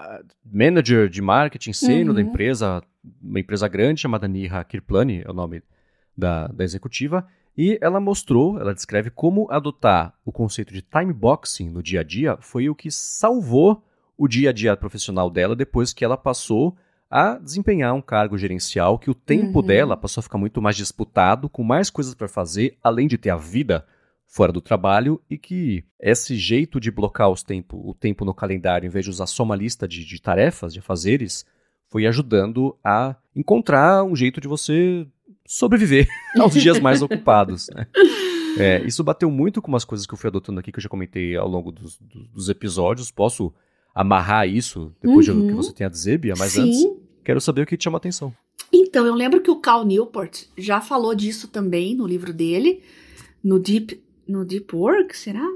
manager de marketing sênior uhum. da empresa, uma empresa grande chamada Neha Kirplani, é o nome da, da executiva, e ela mostrou, ela descreve como adotar o conceito de timeboxing no dia a dia foi o que salvou o dia a dia profissional dela depois que ela passou a desempenhar um cargo gerencial, que o tempo uhum. dela passou a ficar muito mais disputado, com mais coisas para fazer, além de ter a vida fora do trabalho, e que esse jeito de blocar os tempo, o tempo no calendário, em vez de usar só uma lista de, de tarefas, de afazeres, foi ajudando a encontrar um jeito de você sobreviver aos dias mais ocupados. Né? É, isso bateu muito com umas coisas que eu fui adotando aqui, que eu já comentei ao longo dos, dos, dos episódios. Posso amarrar isso depois uhum. de que você tem a dizer, Bia? Mas Sim. antes, quero saber o que te chama a atenção. Então, eu lembro que o Cal Newport já falou disso também no livro dele, no Deep... No Deep Work, será?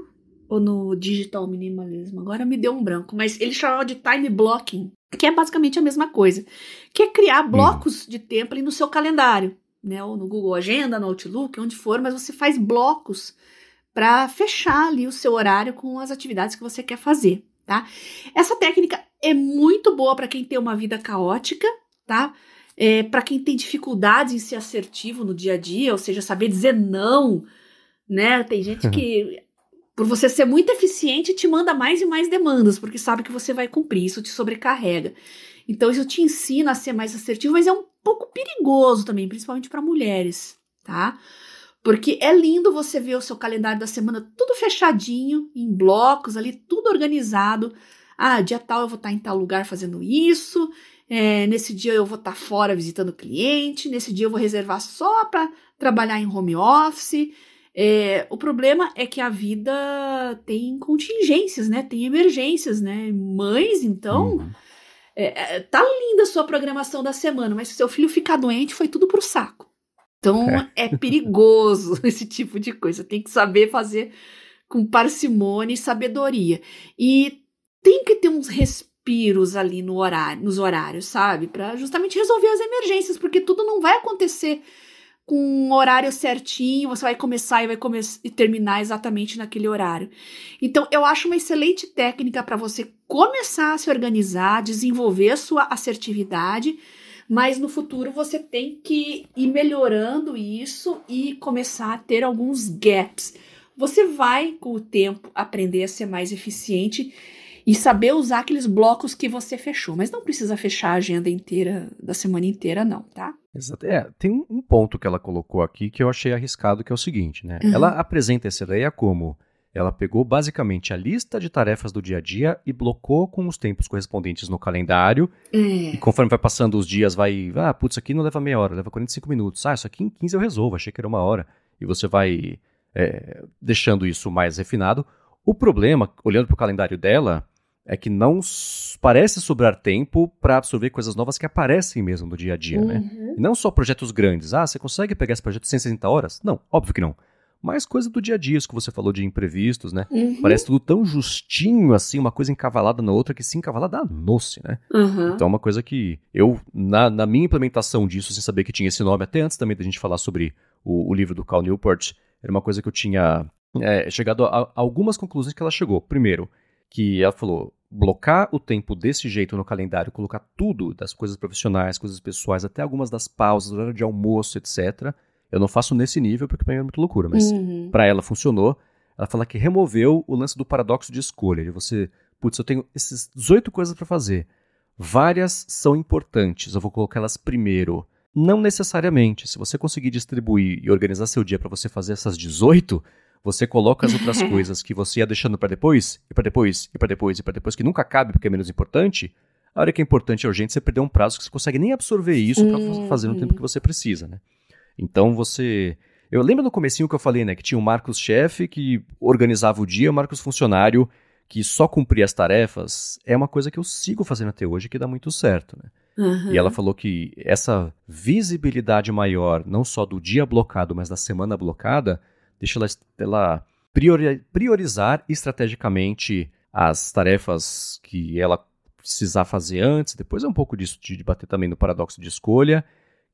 ou no digital minimalism, agora me deu um branco, mas ele chamava de time blocking, que é basicamente a mesma coisa, que é criar blocos uhum. de tempo ali no seu calendário, né, ou no Google Agenda, no Outlook, onde for, mas você faz blocos para fechar ali o seu horário com as atividades que você quer fazer, tá? Essa técnica é muito boa para quem tem uma vida caótica, tá? É, para quem tem dificuldades em ser assertivo no dia a dia, ou seja, saber dizer não, né? Tem gente que, por você ser muito eficiente, te manda mais e mais demandas, porque sabe que você vai cumprir, isso te sobrecarrega. Então, isso te ensina a ser mais assertivo, mas é um pouco perigoso também, principalmente para mulheres, tá? Porque é lindo você ver o seu calendário da semana tudo fechadinho, em blocos ali, tudo organizado. Ah, dia tal eu vou estar em tal lugar fazendo isso, é, nesse dia eu vou estar fora visitando cliente, nesse dia eu vou reservar só para trabalhar em home office. É, o problema é que a vida tem contingências, né? Tem emergências, né? Mães, então... Uhum. É, é, tá linda a sua programação da semana, mas se seu filho ficar doente, foi tudo pro saco. Então, é, é perigoso esse tipo de coisa. Tem que saber fazer com parcimônia e sabedoria. E tem que ter uns respiros ali no horário, nos horários, sabe? Para justamente resolver as emergências, porque tudo não vai acontecer com um horário certinho, você vai começar e vai come- e terminar exatamente naquele horário. Então, eu acho uma excelente técnica para você começar a se organizar, desenvolver a sua assertividade, mas no futuro você tem que ir melhorando isso e começar a ter alguns gaps. Você vai, com o tempo, aprender a ser mais eficiente e saber usar aqueles blocos que você fechou. Mas não precisa fechar a agenda inteira, da semana inteira, não, tá? Exato. É, tem um ponto que ela colocou aqui que eu achei arriscado, que é o seguinte, né? Uhum. Ela apresenta essa ideia como... Ela pegou basicamente a lista de tarefas do dia a dia e blocou com os tempos correspondentes no calendário. É. E conforme vai passando os dias, vai... Ah, putz, isso aqui não leva meia hora, leva quarenta e cinco minutos. Ah, isso aqui em quinze eu resolvo, achei que era uma hora. E você vai é, deixando isso mais refinado. O problema, olhando para o calendário dela, é que não s- parece sobrar tempo para absorver coisas novas que aparecem mesmo no dia a dia, Uhum. né? E não só projetos grandes. Ah, você consegue pegar esse projeto em cento e sessenta horas? Não, óbvio que não. Mas coisa do dia a dia, isso que você falou de imprevistos, né? Uhum. Parece tudo tão justinho, assim, uma coisa encavalada na outra, que se encavala danou-se, né? Uhum. Então é uma coisa que eu, na, na minha implementação disso, sem saber que tinha esse nome, até antes também da gente falar sobre o, o livro do Cal Newport, era uma coisa que eu tinha é, chegado a, a algumas conclusões que ela chegou. Primeiro, que ela falou, blocar o tempo desse jeito no calendário, colocar tudo das coisas profissionais, coisas pessoais, até algumas das pausas, horário de almoço, etcétera. Eu não faço nesse nível porque pra mim é muito loucura, mas Uhum. pra ela funcionou. Ela fala que removeu o lance do paradoxo de escolha, de você, putz, eu tenho essas dezoito coisas pra fazer. Várias são importantes, eu vou colocá-las primeiro. Não necessariamente. Se você conseguir distribuir e organizar seu dia pra você fazer essas dezoito, você coloca as outras coisas que você ia deixando pra depois, e pra depois, e pra depois, e pra depois, que nunca cabe porque é menos importante. A hora que é importante é urgente, você perder um prazo que você consegue nem absorver isso pra Uhum. fazer no tempo que você precisa, né? Então você... Eu lembro no comecinho que eu falei, né, que tinha o Marcos chefe que organizava o dia, o Marcos funcionário que só cumpria as tarefas. É uma coisa que eu sigo fazendo até hoje que dá muito certo, né? Uhum. E ela falou que essa visibilidade maior, não só do dia blocado, mas da semana blocada, deixa ela, ela priori, priorizar estrategicamente as tarefas que ela precisar fazer antes. Depois é um pouco disso de debater também no paradoxo de escolha,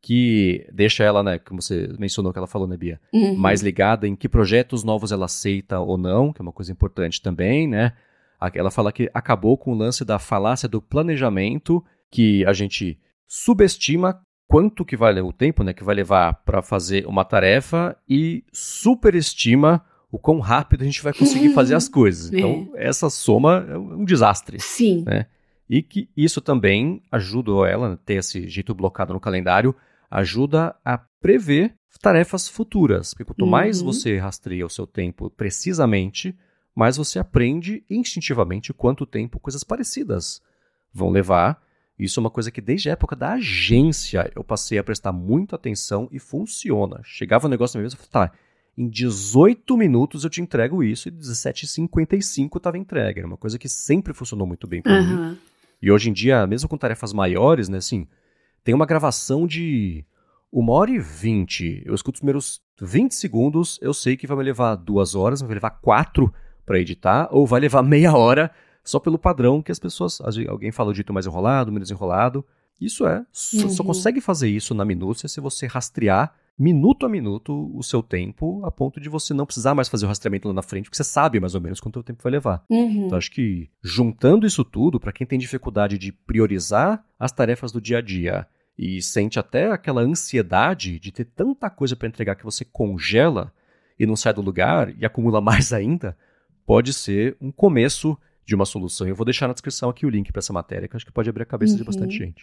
que deixa ela, né, como você mencionou que ela falou, né, Bia, Uhum. mais ligada em que projetos novos ela aceita ou não, que é uma coisa importante também, né? Ela fala que acabou com o lance da falácia do planejamento, que a gente subestima quanto que vai levar o tempo, né, que vai levar para fazer uma tarefa e superestima o quão rápido a gente vai conseguir fazer as coisas. Então, É. essa soma é um desastre. Sim. Né? E que isso também ajuda ela a ter esse jeito blocado no calendário, ajuda a prever tarefas futuras. Porque quanto Uhum. mais você rastreia o seu tempo precisamente, mais você aprende instintivamente quanto tempo coisas parecidas vão levar. Isso é uma coisa que desde a época da agência eu passei a prestar muita atenção e funciona. Chegava um negócio na minha mesa e falava, tá, em dezoito minutos eu te entrego isso e dezessete e cinquenta e cinco estava entregue. Era uma coisa que sempre funcionou muito bem para Uhum. mim. E hoje em dia, mesmo com tarefas maiores, né, assim, tem uma gravação de uma hora e vinte. Eu escuto os primeiros vinte segundos, eu sei que vai me levar duas horas, vai me levar quatro para editar, ou vai levar meia hora só pelo padrão que as pessoas... Alguém fala o dito mais enrolado, menos enrolado. Isso é, só, Uhum. só consegue fazer isso na minúcia se você rastrear minuto a minuto o seu tempo, a ponto de você não precisar mais fazer o rastreamento lá na frente, porque você sabe mais ou menos quanto tempo vai levar. Uhum. Então acho que juntando isso tudo, para quem tem dificuldade de priorizar as tarefas do dia a dia e sente até aquela ansiedade de ter tanta coisa para entregar que você congela e não sai do lugar e acumula mais ainda, pode ser um começo de uma solução. Eu vou deixar na descrição aqui o link para essa matéria, que acho que pode abrir a cabeça Uhum. de bastante gente.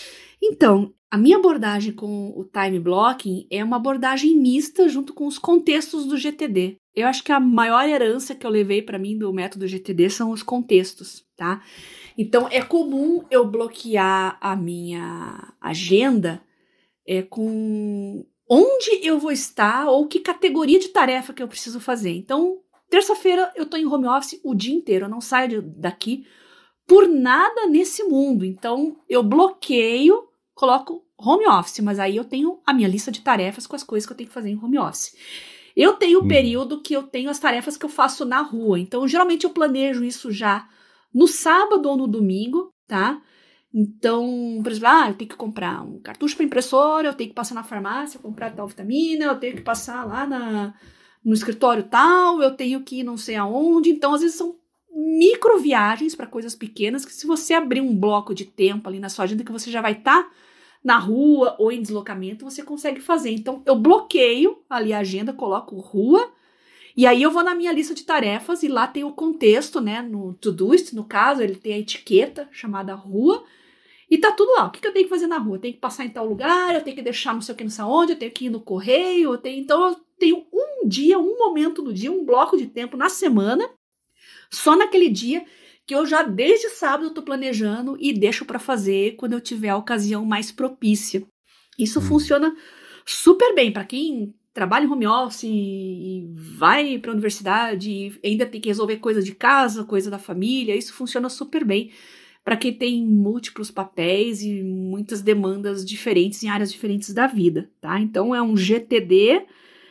Então, a minha abordagem com o time blocking é uma abordagem mista junto com os contextos do G T D. Eu acho que a maior herança que eu levei para mim do método G T D são os contextos, tá? Então, é comum eu bloquear a minha agenda é, com onde eu vou estar ou que categoria de tarefa que eu preciso fazer. Então, terça-feira eu tô em home office o dia inteiro, eu não saio daqui por nada nesse mundo. Então, eu bloqueio, coloco home office, mas aí eu tenho a minha lista de tarefas com as coisas que eu tenho que fazer em home office. Eu tenho o Hum. período que eu tenho as tarefas que eu faço na rua. Então, geralmente eu planejo isso já no sábado ou no domingo, tá? Então, por exemplo, ah, eu tenho que comprar um cartucho para impressora, eu tenho que passar na farmácia, comprar tal vitamina, eu tenho que passar lá na, no escritório tal, eu tenho que ir não sei aonde. Então, às vezes são micro viagens para coisas pequenas que se você abrir um bloco de tempo ali na sua agenda que você já vai estar tá na rua ou em deslocamento, você consegue fazer. Então, eu bloqueio ali a agenda, coloco rua, e aí eu vou na minha lista de tarefas e lá tem o contexto, né, no Todoist, no caso, ele tem a etiqueta chamada rua, e tá tudo lá. O que, que eu tenho que fazer na rua? Eu tenho que passar em tal lugar, eu tenho que deixar não sei o que, não sei onde, eu tenho que ir no correio, eu tenho... então eu tenho um dia, um momento do dia, um bloco de tempo na semana, só naquele dia que eu já desde sábado eu tô planejando e deixo para fazer quando eu tiver a ocasião mais propícia. Isso hum. funciona super bem para quem trabalha em home office e vai para a universidade e ainda tem que resolver coisa de casa, coisa da família. Isso funciona super bem para quem tem múltiplos papéis e muitas demandas diferentes em áreas diferentes da vida, tá? Então é um G T D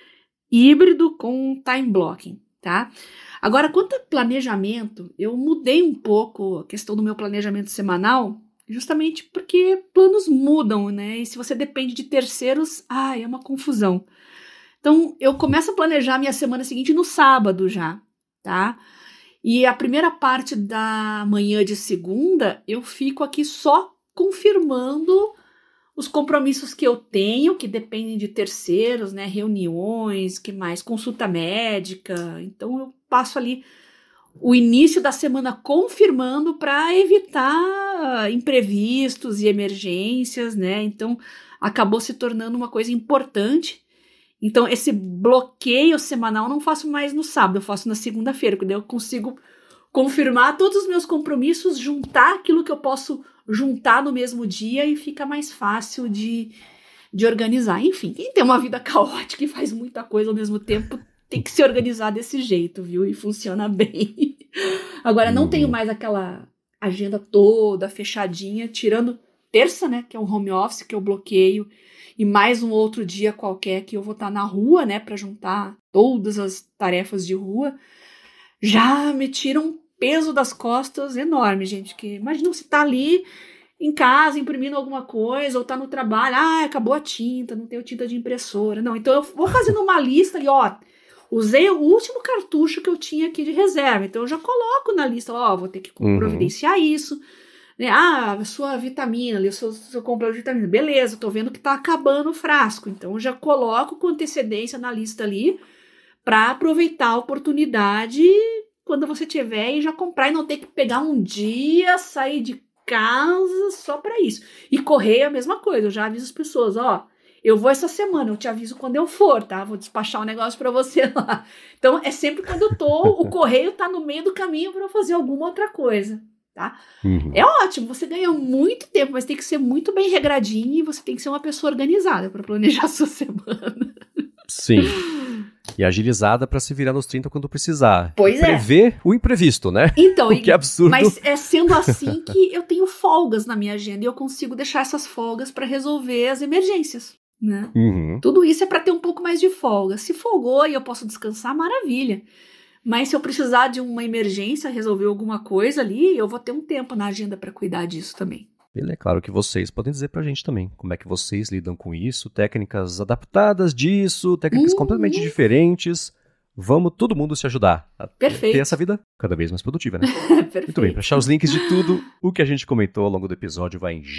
híbrido com time blocking, tá? Agora, quanto a planejamento, eu mudei um pouco a questão do meu planejamento semanal, justamente porque planos mudam, né? E se você depende de terceiros, ah, é uma confusão. Então, eu começo a planejar a minha semana seguinte no sábado já, tá? E a primeira parte da manhã de segunda, eu fico aqui só confirmando os compromissos que eu tenho, que dependem de terceiros, né? Reuniões, que mais? Consulta médica. Então, eu passo ali o início da semana confirmando para evitar imprevistos e emergências, né? Então, acabou se tornando uma coisa importante. Então, esse bloqueio semanal eu não faço mais no sábado, eu faço na segunda-feira, porque daí eu consigo confirmar todos os meus compromissos, juntar aquilo que eu posso juntar no mesmo dia e fica mais fácil de, de organizar. Enfim, quem tem uma vida caótica e faz muita coisa ao mesmo tempo, tem que se organizar desse jeito, viu? E funciona bem. Agora, não uhum. tenho mais aquela agenda toda fechadinha, tirando terça, né, que é um home office que eu bloqueio, e mais um outro dia qualquer que eu vou estar na rua, né, para juntar todas as tarefas de rua, já me tira um peso das costas enorme, gente, que imagina você tá ali em casa imprimindo alguma coisa, ou tá no trabalho, ah, acabou a tinta, não tenho tinta de impressora, não, então eu vou fazendo uma lista ali, ó, usei o último cartucho que eu tinha aqui de reserva, então eu já coloco na lista, ó, vou ter que uhum. providenciar isso, né? Ah, a sua vitamina ali, o seu, seu compra de vitamina, beleza, tô vendo que tá acabando o frasco, então eu já coloco com antecedência na lista ali para aproveitar a oportunidade quando você tiver e já comprar e não ter que pegar um dia, sair de casa só para isso. E correio é a mesma coisa, eu já aviso as pessoas, ó, eu vou essa semana, eu te aviso quando eu for, tá? Vou despachar um negócio para você lá. Então é sempre quando eu tô, o correio tá no meio do caminho para eu fazer alguma outra coisa. Tá? Uhum. É ótimo, você ganha muito tempo, mas tem que ser muito bem regradinho e você tem que ser uma pessoa organizada para planejar a sua semana. Sim. E agilizada para se virar nos trinta quando precisar. Pois é. Prever o imprevisto, né? Então, o que é absurdo. Mas é sendo assim que eu tenho folgas na minha agenda e eu consigo deixar essas folgas para resolver as emergências, né? Uhum. Tudo isso é para ter um pouco mais de folga. Se folgou e eu posso descansar, maravilha. Mas se eu precisar de uma emergência, resolver alguma coisa ali, eu vou ter um tempo na agenda para cuidar disso também. É claro que vocês podem dizer pra gente também como é que vocês lidam com isso, técnicas adaptadas disso, técnicas uhum. completamente diferentes. Vamos todo mundo se ajudar a Perfeito. ter essa vida cada vez mais produtiva, né? Perfeito. Muito bem, para achar os links de tudo o que a gente comentou ao longo do episódio, vai em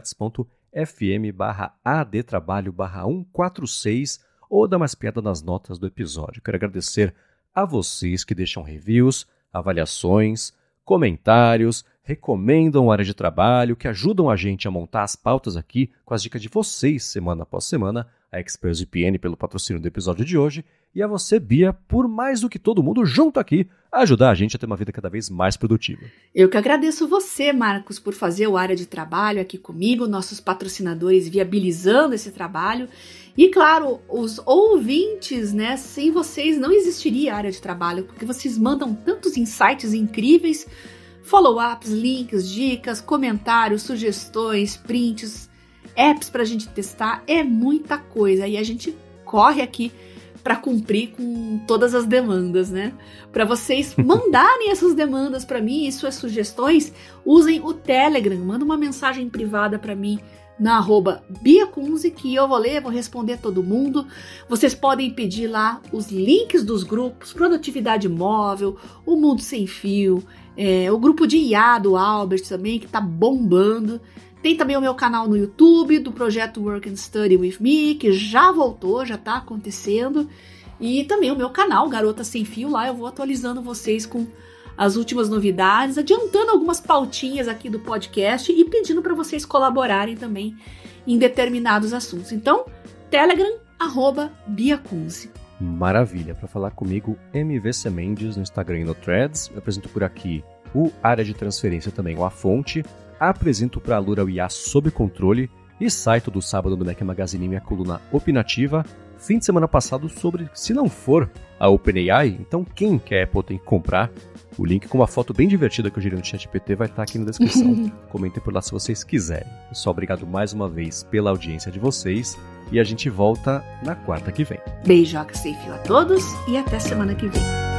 gigahertz.fm barra adtrabalho barra cento e quarenta e seis ou dá mais piada nas notas do episódio. Quero agradecer a vocês que deixam reviews, avaliações, comentários, recomendam a área de trabalho, que ajudam a gente a montar as pautas aqui com as dicas de vocês semana após semana, a ExpressVPN pelo patrocínio do episódio de hoje, e a você, Bia, por mais do que todo mundo junto aqui, ajudar a gente a ter uma vida cada vez mais produtiva. Eu que agradeço você, Marcos, por fazer o Área de Trabalho aqui comigo, nossos patrocinadores viabilizando esse trabalho. E, claro, os ouvintes, né? Sem vocês não existiria a Área de Trabalho, porque vocês mandam tantos insights incríveis, follow-ups, links, dicas, comentários, sugestões, prints, apps pra gente testar, é muita coisa. E a gente corre aqui para cumprir com todas as demandas, né? Para vocês mandarem essas demandas para mim e suas sugestões, usem o Telegram, manda uma mensagem privada para mim na arroba Bia Kunze, que eu vou ler, vou responder todo mundo. Vocês podem pedir lá os links dos grupos, Produtividade Móvel, o Mundo Sem Fio, é, o grupo de I A do Albert também, que tá bombando. Tem também o meu canal no YouTube, do projeto Work and Study With Me, que já voltou, já tá acontecendo. E também o meu canal, Garota Sem Fio, lá eu vou atualizando vocês com as últimas novidades, adiantando algumas pautinhas aqui do podcast e pedindo para vocês colaborarem também em determinados assuntos. Então, Telegram, arroba Bia Kunze. Maravilha, para falar comigo, M V C Mendes no Instagram e no Threads. Eu apresento por aqui o Área de Transferência também, o A Fonte. Apresento para a Lura o I A Sob Controle e saio todo sábado no Mac Magazine minha coluna opinativa. Fim de semana passado sobre se não for a OpenAI, então quem quer Apple tem que comprar. O link com uma foto bem divertida que eu gerei no ChatGPT vai estar aqui na descrição. Comentem por lá se vocês quiserem. Pessoal, obrigado mais uma vez pela audiência de vocês e a gente volta na quarta que vem. Beijoca sem fio a todos e até semana que vem.